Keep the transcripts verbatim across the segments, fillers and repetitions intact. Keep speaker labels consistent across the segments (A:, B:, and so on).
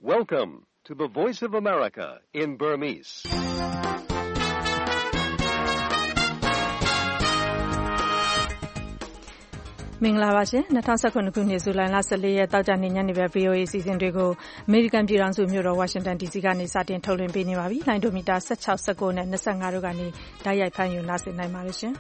A: Welcome to the Voice of America in Burmese.
B: ။မင်္ဂလာပါရှင်။၂၀၁၇ခုနှစ်ဇူလိုင်လ၁၄ရက်တောက်ကြနေ့ညနေပဲ ဗွီအိုအေ စီစဉ်တွေကိုအမေရိကန်ပြည်ထောင်စုမြို့တော်ဝါရှင်တန်ဒီစီကနေစတင်ထုတ်လွှင့်ပေးနေပါပြီ။လိုင်းဒိုမီတာ၁၆ ၁၉နဲ့၂၅တို့ကနေတိုက်ရိုက်ဖမ်းယူနားဆင်နိုင်ပါတယ်ရှင်။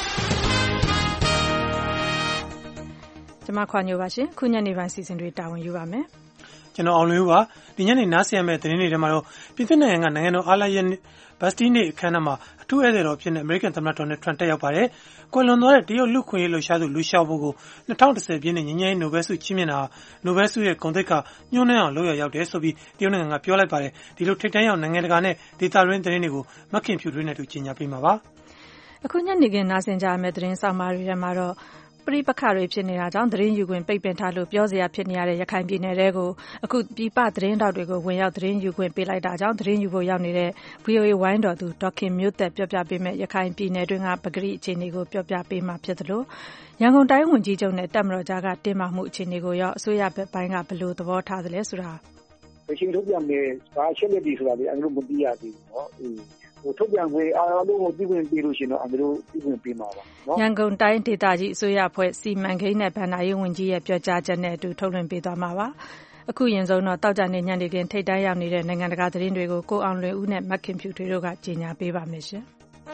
B: ကျွန်မခွာညိုပါရှင်။ခုညနေပိုင်းစီစဉ်တွေတာဝန်ယူပါမယ်
C: ။ကျွန်တော်အောင်လွင်ဦးပါဒီညနေနားဆင်ရမယ့်သတင်းတွေထဲမှာတော့ပြည်သူ့နိုင်ငံကနိုင်ငံတော်အားလပ်ရက်ဘတ်စတီးနေ့အခမ်းအနားမှာအထူးဧည့်သည်တော်ဖြစ်နေအမေရိကန်သမ္မတဒေါ်နယ်ထရန့်တက်ရောက်ပါတယ်။ကွယ်လွန်သွားတဲ့တရုတ်လူခွင့်ရေးလှုပ်ရှားသူလူရှောက်ဖို့ကို၂၀၁၀ပြည့်နှစ်ငြိမ်းချမ်းရေးနိုဘယ်ဆုချီးမြှင့်တာနိုဘယ်ဆုရဲ့ဂုဏ်သိက္ခာညှိုးနှံအောင်လုပ်ရရောက်တယ်ဆိုပြီးတရုတ်နိုင်ငံကပြောလိုက်ပါတယ်။ဒီလိုထိပ်တန်းရောက်နိုင်ငံတကာနဲ့ဒေသတွင်းသတင်းတွေကိုမခင်ဖြူထွေးနဲ့တူကြီးညာပေးမှာပါ
B: ။အခုညနေခင်းနားဆင်ကြရမယ့်သတင်းဆောင်မတွေထဲမှာတော့ပရိပခတွေဖြစ်နေတာကြောင့်သတင်းယူခွင့်ပိတ်ပင်ထားလို့ပြောစရာဖြစ်နေရတဲ့ရခိုင်ပြည်နယ်တွေကိုအခုပြည်ပသတင်းတောက်တွေကိုဝင်ရောက်သတင်းယူခွင့်ပေးလိုက်တာကြောင့်သတင်းယူဖို့ရောက်နေတဲ့ ဗွီအိုအေ ဝိုင်းတော်သူဒေါက်ခင်မျိုးသက်ပြောပြပေးမဲ့ရခိုင်ပြည်နယ်တွင်းကပဂရိအခြေအနေကိုပြောပြပေးမှာဖြစ်သလိုရန်ကုန်တိုင်းဝန်ကြီးချုပ်နဲ့တပ်မတော်ကြားကတင်းမာမှုအခြေအနေကိုရောအစိုးရဘက်ပိုင်းကဘယ်လိုသဘောထားသလဲဆိုတာ
D: အချိန်ထုတ်ပြန်မယ်ဘာချက်လက်ဒီဆိုတာလေအင်္ဂလိပ်မသိရသေးဘူးเนาะဟိုထုတ်ပြန်ခွင့်အားလုံးကိုပြည်ဝင်ပေးလို့ရှိရင်တော့အင်္ဂလိပ်ပြည်ဝင်ပေးမှာပါเนาะ
B: ရန်ကုန်တိုင်းဒေသကြီးအစိုးရအဖွဲ့စီမံကိန်းနဲ့ဗဏ္ဍာရေးဝန်ကြီးရဲ့ပြောကြားချက်နဲ့အတူထုတ်လွှင့်ပေးသွားမှာပါအခုရင်ဆုံးတော့တောက်ကြနေညနေခင်းထိပ်တန်းရောက်နေတဲ့နိုင်ငံတကာသတင်းတွေကိုကိုအောင်လွင်ဦးနဲ့မခင်ဖြူထွေးတို့ကကြေညာပေးပါမယ်ရှင်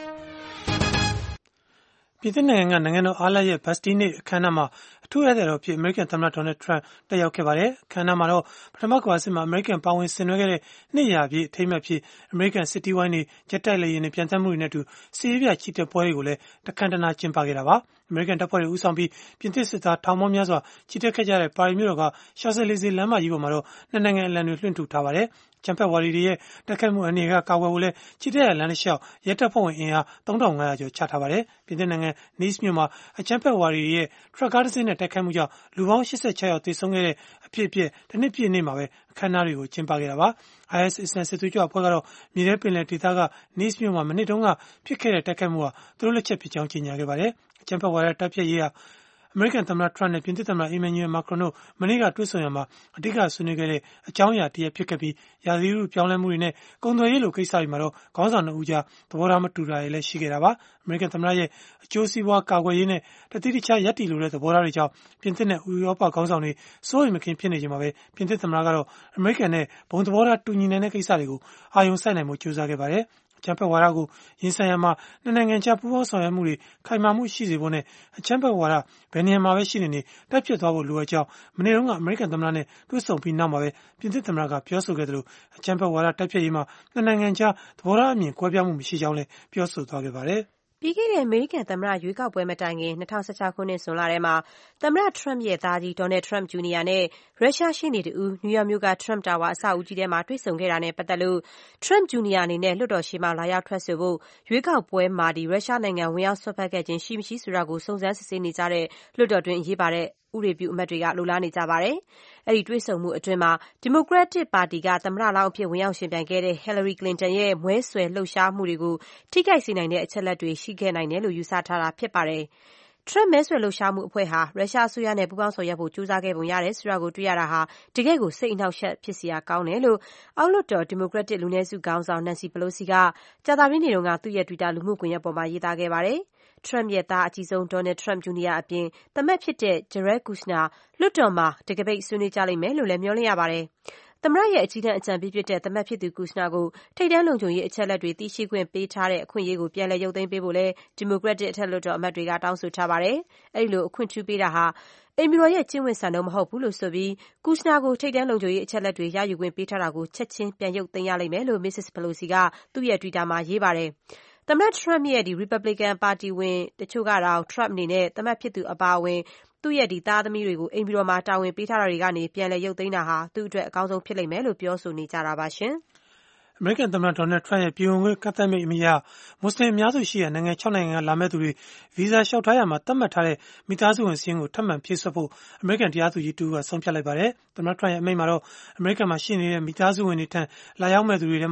C: ပြည်သူ့နိုင်ငံကနိုင်ငံတော်အားလပ်ရက်ဘတ်စတီးနေ့အခမ်းအနားမှာအထူးဧည့်သည်တော်ဖြစ်အမေရိကန်သမ္မတဒေါ်နယ်ထရန့်တက်ရောက်ခဲ့ပါတယ်။အခမ်းအနားမှာတော့ပထမကမ္ဘာစစ်မှာအမေရိကန်ပါဝင်ဆင်နွှဲခဲ့တဲ့နှစ်ရာပြည့်အထိမ်းအမှတ်ဖြစ်အမေရိကန်စစ်တီးဝိုင်းတွေဂျက်တိုက်လေယာဉ်တွေပြန်တက်မှုတွေနဲ့အတူစီးရီးပြချီတက်ပွဲတွေကိုလည်းတခမ်းတနာကျင်းပခဲ့တာပါ။အမေရိကန်တပ်ဖွဲ့တွေဦးဆောင်ပြီးပြင်သစ်စစ်သားထောင်ပေါင်းများစွာချီတက်ခဲ့ကြတဲ့ပါရီမြို့တော်ကရှာဇယ်လီဇေလမ်းမကြီးပေါ်မှာတော့နှစ်နိုင်ငံအလံတွေလွှင့်ထူထားပါတယ်။ချမ်ပက်ဝါရီတွေရဲ့တက်ခတ်မှုအနေကကာကွယ်ဖို့လဲချီတက်ရလမ်းတစ်လျှောက်ရဲတပ်ဖွဲ့ဝင်အင်အားသုံးထောင်ငါးရာကျော်ချထားပါတယ်။ပြည်သူ့နိုင်ငံနီးစ်မြို့မှာအချမ်ပက်ဝါရီတွေရဲ့ထရက်ကားတစ်စင်းနဲ့တိုက်ခိုက်မှုကြောင့်လူပေါင်း၈၆ယောက်သေဆုံးခဲ့တဲ့အဖြစ်အပျက်တစ်နှစ်ပြည့်နေ့မှာပဲအခမ်းအနားတွေကိုကျင်းပခဲ့တာပါ။အိုင်အက်စ် အစ္စလာမ်စစ်သွေးကြွအဖွဲ့ကတော့မြေထဲပင်လယ်ဒေသကနီးစ်မြို့မှာမနှစ်တုန်းကဖြစ်ခဲ့တဲ့တိုက်ခိုက်မှုဟာသူတို့လက်ချက်ဖြစ်ကြောင်းကြေညာခဲ့ပါတယ်။အချမ်ပက်ဝါရီတပ်ဖြတ်ရေးဟာအမေရိကန်သမ္မတထရန့်နဲ့ပြင်သစ်သမ္မတအီမန်နျူရယ်မာခရွန်တို့မနေ့ကတွေ့ဆုံရမှာအဓိကဆွေးနွေးခဲ့တဲ့အကြောင်းအရာတရက်ဖြစ်ခဲ့ပြီးရာသီဥတုပြောင်းလဲမှုတွေနဲ့ကုန်သွယ်ရေးလိုကိစ္စတွေမှာတော့ခေါင်းဆောင်နှစ်ဦးကြားသဘောထားမတူတာတွေလည်းရှိခဲ့တာပါအမေရိကန်သမ္မတရဲ့အကျိုးစီးပွားကာကွယ်ရေးနဲ့တတိတခြားရပ်တည်လိုတဲ့သဘောထားတွေကြောင့်ပြင်သစ်နဲ့ဥရောပခေါင်းဆောင်တွေစိုးရိမ်မကင်းဖြစ်နေကြမှာပဲပြင်သစ်သမ္မတကတော့အမေရိကန်နဲ့ဘုံသဘောထားတူညီနေတဲ့ကိစ္စတွေကိုအာရုံစိုက်နိုင်မှုကြိုးစားခဲ့ပါတယ်အချမ်းဖက်ဝါဒကိုရင်ဆိုင်ရမှာနှစ်နိုင်ငံကြားပူးပေါင်းဆောင်ရွက်မှုတွေခိုင်မာမှုရှိစေဖို့နဲ့အချမ်းဖက်ဝါဒဘယ်နေရာမှာပဲရှိနေနေတိုက်ပြတ်သွားဖို့လိုအပ်ကြောင်းမနေ့တုန်းကအမေရိကန်သမ္မတနဲ့တွေ့ဆုံပြီးနောက်မှာပဲပြင်သစ်သမ္မတကပြောဆိုခဲ့တယ်လို့အချမ်းဖက်ဝါဒတိုက်ပြတ်ရေးမှာနှစ်နိုင်ငံကြားသဘောထားအမြင်ကွဲပြားမှုမရှိကြောင်းလည်းပြောဆိုသွားခဲ့ပါတယ်
E: ပြီးခဲ့တဲ့အမေရိကန်သမ္မတရွေးကောက်ပွဲမတိုင်ခင်၂၀၁၆ခုနှစ်ဇွန်လထဲမှာသမ္မတထရမ့်ရဲ့သားကြီးဒေါ်နယ်ထရမ့်ဂျူနီယာနဲ့ရုရှားရှေ့နေတူနယူးယောက်မြို့ကထရမ့်တာဝါအဆောက်အဦကြီးထဲမှာတွေ့ဆုံခဲ့တာနဲ့ပတ်သက်လို့ထရမ့်ဂျူနီယာအနေနဲ့လွှတ်တော်ရှေ့မှာလာရောက်ထွက်ဆိုဖို့ရွေးကောက်ပွဲမှာဒီရုရှားနိုင်ငံဝင်ရောက်ဆွတ်ဖက်ခဲ့ခြင်းရှိမရှိဆိုတာကိုစုံစမ်းစစ်ဆေးနေကြတဲ့လွှတ်တော်တွင်အရေးပါတဲ့ဥပဒေပြုအမတ်တွေကလိုလားနေကြပါတယ်။အဲဒီတွေ့ဆုံမှုအတွင်းမှာဒီမိုကရက်တစ်ပါတီကသမ္မတလောင်းအဖြစ်ဝင်ရောက်ရှင်ပြိုင်ခဲ့တဲ့ဟီလာရီကလင်တန်ရဲ့မဲဆွယ်လှုပ်ရှားမှုတွေကိုထိခိုက်စေနိုင်တဲ့အချက်လက်တွေရှိခဲ့နိုင်တယ်လို့ယူဆထားတာဖြစ်ပါတယ်။ထရမ့်မဲဆွယ်လှုပ်ရှားမှုအဖွဲ့ဟာရုရှားအစိုးရနဲ့ပူးပေါင်းဆောင်ရွက်ဖို့ကြိုးစားခဲ့ပုံရတယ်ဆိုတာကိုတွေ့ရတာဟာတကယ့်ကိုစိတ်အနှောက်အယှက်ဖြစ်စရာကောင်းတယ်လို့အောက်လွှတ်တော်ဒီမိုကရက်တစ်လူနည်းစုခေါင်းဆောင်နန်စီပလိုစီကကြာသပတေးနေ့တုန်းကသူ့ရဲ့ Twitter လူမှုကွန်ရက်ပေါ်မှာရေးသားခဲ့ပါတယ်။ထရမ့်ရဲ့သားအကြီးဆုံးဒေါ်နယ်ထရမ့်ဂျူနီယာအပြင်သမက်ဖြစ်တဲ့ဂျရက်ကူရှနာလွှတ်တော်မှာတကပိတ်ဆွေးနွေးကြလိမ့်မယ်လို့လည်းမျှော်လင့်ရပါတယ်။သမ္မတရဲ့အကြီးတန်းအကြံပေးဖြစ်တဲ့သမက်ဖြစ်သူကူရှနာကိုထိပ်တန်းလုံခြုံရေးအချက်အလက်တွေသိရှိခွင့်ပေးထားတဲ့အခွင့်အရေးကိုပြန်လည်ရုပ်သိမ်းပေးဖို့လည်းဒီမိုကရက်တစ်အထက်လွှတ်တော်အမတ်တွေကတောင်းဆိုထားပါတယ်။အဲဒီလိုအခွင့်ပြုပေးတာဟာအိမ်ဖြူတော်ရဲ့ကျင့်ဝတ်စံနှုန်းမဟုတ်ဘူးလို့ဆိုပြီးကူရှနာကိုထိပ်တန်းလုံခြုံရေးအချက်အလက်တွေရယူခွင့်ပေးထားတာကိုချက်ချင်းပြန်ရုပ်သိမ်းရလိမ့်မယ်လို့ မစ္စစ်ပလိုစီကသူ့ရဲ့ Twitter မှာရေးပါတယ်။သမ္မတထရမ့်ရဲ့ဒီ Republican ပါတီဝင်တချို့ကတောင်ထရမ့်အနေနဲ့သမက်ဖြစ်သူအပါအဝင်သူ့ရဲ့ဒီသားသမီးတွေကိုအိမ်ဖြူတော်မှာတာဝန်ပေးထားတာတွေကနေပြန်လည်ရုပ်သိမ်းတာဟာသူ့အတွက်အကောင်းဆုံးဖြစ်လိမ့်မယ်လို့ပြောဆိုနေကြတာပါရှင်။
C: အမေရိကန်သမ္မတဒေါ်နယ်ထရန့်ရဲ့ပြည်ဝင်ခွင့်ကန့်သတ်မိန့်အမိအရမွတ်စလင်အများစုရှိတဲ့နိုင်ငံခြောက်နိုင်ငံကလာမဲ့သူတွေဗီဇာလျှောက်ထားရမှာသတ်မှတ်ထားတဲ့မိသားစုဝင်စာရင်းကိုထပ်မံဖြည့်စွက်ဖို့အမေရိကန်တရားသူကြီးတူကဆုံးဖြတ်လိုက်ပါတယ်။သမ္မတထရန့်ရဲ့အမိန့်မှာတော့အမေရိကန်မှာရှိနေတဲ့မိသားစုဝင်တွေထံလာရောက်မဲ့သူတွေထဲမှာအ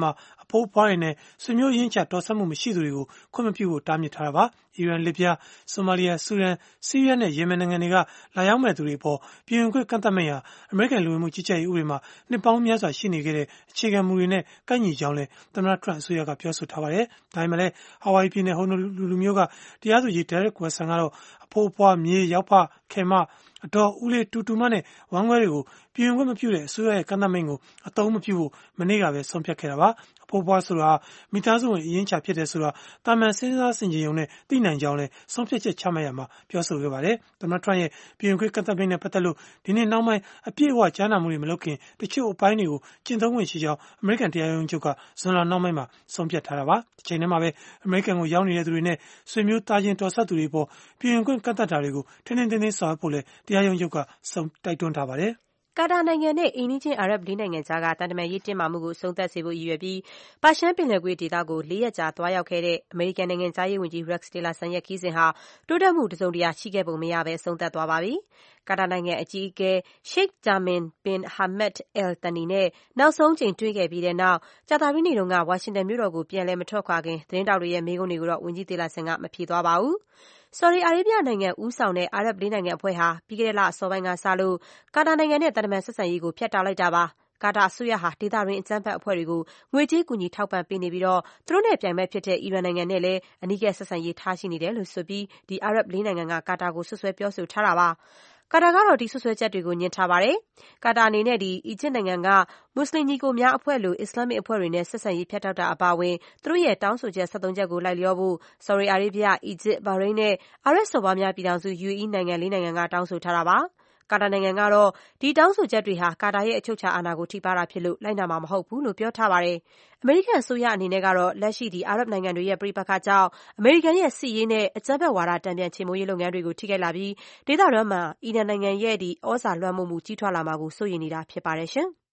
C: ဖိုးအဖွားတွေနဲ့ဆွေမျိုးရင်းချတော်ဆက်မှုမရှိသူတွေကိုခွင့်မပြုဖို့တားမြစ်ထားတာပါ။အီရန်လစ်ဗျားဆိုမာလီယာဆူဒန်ဆီးရီးယားနဲ့ယီမင်နိုင်ငံတွေကလာရောက်မဲ့သူတွေပေါ်ပြည်ဝင်ခွင့်ကန့်သတ်မိန့်ဟာအမေရိကန်လူဝင်မှုကြီးကြပ်ရေးဥပဒေမှာနှစ်ပေါင်းများစွာရှိနေခဲ့တဲ့အခြေခံမူတွေနဲ့ကိုက်ညီကြောင်းလည်းသမ္မတထရန့်အစိုးရကပြောဆိုထားပါတယ်။ဒါပေမဲ့လည်းဟာဝိုင်ပြည်နယ်ဟိုနိုလူလူမျိုးကတရားသူကြီးဒဲရက်ကွယ်ဆန်ကတော့အဖိုးအဖွားမြေရောက်ဖခင်မအတော်ဦးလေးတူတူမနဲ့ဝမ်းခွဲတွေကိုပြည်ဝင်ခွင့်မပြုတဲ့အစိုးရရဲ့ကန့်သတ်မိန့်ကိုအသုံးမပြုဖို့မနေ့ကပဲဆုံးဖြတ်ခဲ့တာပါ။အဖိုးအဖွားဆိုတာမိသားစုဝင်အရင်းချဖြစ်တယ်ဆိုတာတာမန်စဉ်းစားဆင်ခြင်ရုံနဲ့သိနိုင်ကြောင်းလည်းဆုံးဖြတ်ချက်ချမှတ်ရမှာပြောဆိုခဲ့ပါတယ်။သမ္မတထရန့်ရဲ့ပြည်ဝင်ခွင့်ကန့်သတ်မိန့်နဲ့ပတ်သက်လို့ဒီနေ့နောက်ပိုင်းအပြည့်အဝကြားနာမှုတွေမလုပ်ခင်တချို့အပိုင်းတွေကိုကျင့်သုံးခွင့်ရှိကြောင်းအမေရိကန်တရားရုံးချုပ်ကဇွန်လနောက်ပိုင်းမှာဆုံးဖြတ်ထားတာပါ။ဒီချိန်ထဲမှာပဲအမေရိကန်ကိုရောက်နေတဲ့သူတွေနဲ့ဆွေမျိုးသားချင်းတော်ဆက်သူတွေပေါ်ပြည်ဝင်ခွင့်ကန့်သတ်တာတွေကိုထင်းထင်းထင်းထင်းဆောင်ရွက်ဖို့လည်းတရားရုံးချုပ်ကဆုံးတိုက်တွန်းထားပါတယ်
E: ။ကာတာနိုင်ငံနဲ့အိမ်နီးချင်းအာရပ်လေးနိုင်ငံကြားကတန်တမာရေးတင်းမာမှုကိုအဆုံးသတ်စေဖို့ရည်ရွယ်ပြီးပါရှန်ပင်လယ်ကွေ့ဒေသကိုလေးရက်ကြာသွားရောက်ခဲ့တဲ့အမေရိကန်နိုင်ငံခြားရေးဝန်ကြီး Rex Tillerson ရဲ့ခရီးစဉ်ဟာတိုးတက်မှုတစုံတရာရှိခဲ့ပုံမရဘဲအဆုံးသတ်သွားပါပြီ။ကာတာနိုင်ငံအကြီးအကဲ Sheikh Tamim bin Hamad Al Thani နဲ့နောက်ဆုံးအကြိမ်တွေ့ခဲ့ပြီးတဲ့နောက်ကြာသပတေးနေ့တုန်းကဝါရှင်တန်မြို့တော်ကိုပြန်လည်မထွက်ခွာခင်သတင်းထောက်တွေရဲ့မေးခွန်းတွေကိုတော့ဝန်ကြီး Tillerson ကမဖြေသွားပါဘူး။ဆော်ဒီအာရေဗျနိုင်ငံဦးဆောင်တဲ့အာရပ်လေးနိုင်ငံအဖွဲ့ဟာပြီးခဲ့တဲ့လအစောပိုင်းကစလို့ကာတာနိုင်ငံနဲ့သံတမန်ဆက်ဆံရေးကိုဖျက်တောက်လိုက်တာပါ။ကာတာအစိုးရဟာဒေသတွင်းအကြမ်းဖက်အဖွဲ့တွေကိုငွေကြေးကူညီထောက်ပံ့ပေးနေပြီးတော့သူတို့နဲ့ပြိုင်ဘက်ဖြစ်တဲ့အီရန်နိုင်ငံနဲ့လည်းအနီးကပ်ဆက်ဆံရေးထားရှိနေတယ်လို့ဆိုပြီးဒီအာရပ်လေးနိုင်ငံကကာတာကိုဆွဆွဲပြောဆိုထားတာပါ။ကာတာကတော့ဒီဆွဆွဲချက်တွေကိုညှင်းထားပါတယ်။ကာတာအနေနဲ့ဒီအီဂျစ်နိုင်ငံကမွတ်စလင်ညီကိုများအဖွဲ့လိုအစ္စလာမစ်အဖွဲ့တွေနဲ့ဆက်ဆံရေးဖျက်တောက်တာအပါအဝင်သူတို့ရဲ့တောင်းဆိုချက်ဆက်သုံးချက်ကိုလိုက်လျောဖို့ဆော်ဒီအာရေဗျ၊အီဂျစ်၊ဘာရိန်းနဲ့အာရပ်စော်ဘွားများပြည်ထောင်စု ယူအေအီး နိုင်ငံလေးနိုင်ငံကတောင်းဆိုထားတာပါ။ကာတာနိုင်ငံကတော့ဒီတောင်းဆိုချက်တွေဟာကာတာရဲ့အချုပ်အခြာအာဏာကိုထိပါးတာဖြစ်လို့လိုက်နာမှာမဟုတ်ဘူးလို့ပြောထားပါတယ်။အမေရိကန်အစိုးရအနေနဲ့ကတော့လက်ရှိဒီအာရပ်နိုင်ငံတွေရဲ့ပဋိပက္ခကြောင့်အမေရိကန်ရဲ့စစ်ရေးနဲ့အကြမ်းဖက်ဝါဒတန်ပြန်ချေမှုန်းရေးလုပ်ငန်းတွေကိုထိခိုက်လာပြီးဒေသတွင်းမှာအီရန်နိုင်ငံရဲ့ဒီဩဇာလွှမ်းမိုးမှုကြီးထွားလာမှာကိုစိုးရိမ်နေတာဖြစ်ပါတယ်ရှင်။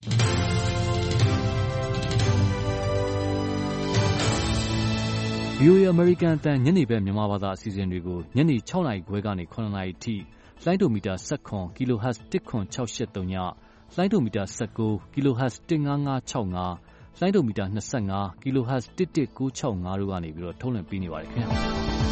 F: ဗွီအိုအေ American အသံညနေဘက်မြန်မာဘာသာအစီအစဉ်တွေကိုညနေ၆နာရီခွဲကနေ၇နာရီထိလိုင်းဒိုမီတာ၁၇ kilohertz ၁၇၆၈၃ညလိုင်းဒိုမီတာ၁၉ kilohertz ၁၅၅၆၅လိုင်းဒိုမီတာ၂၅ kilohertz ၁၁၉၆၅တို့ကနေပြီးတော့ထုတ်လွှင့်ပေးနေပါတယ်ခင်ဗျာ။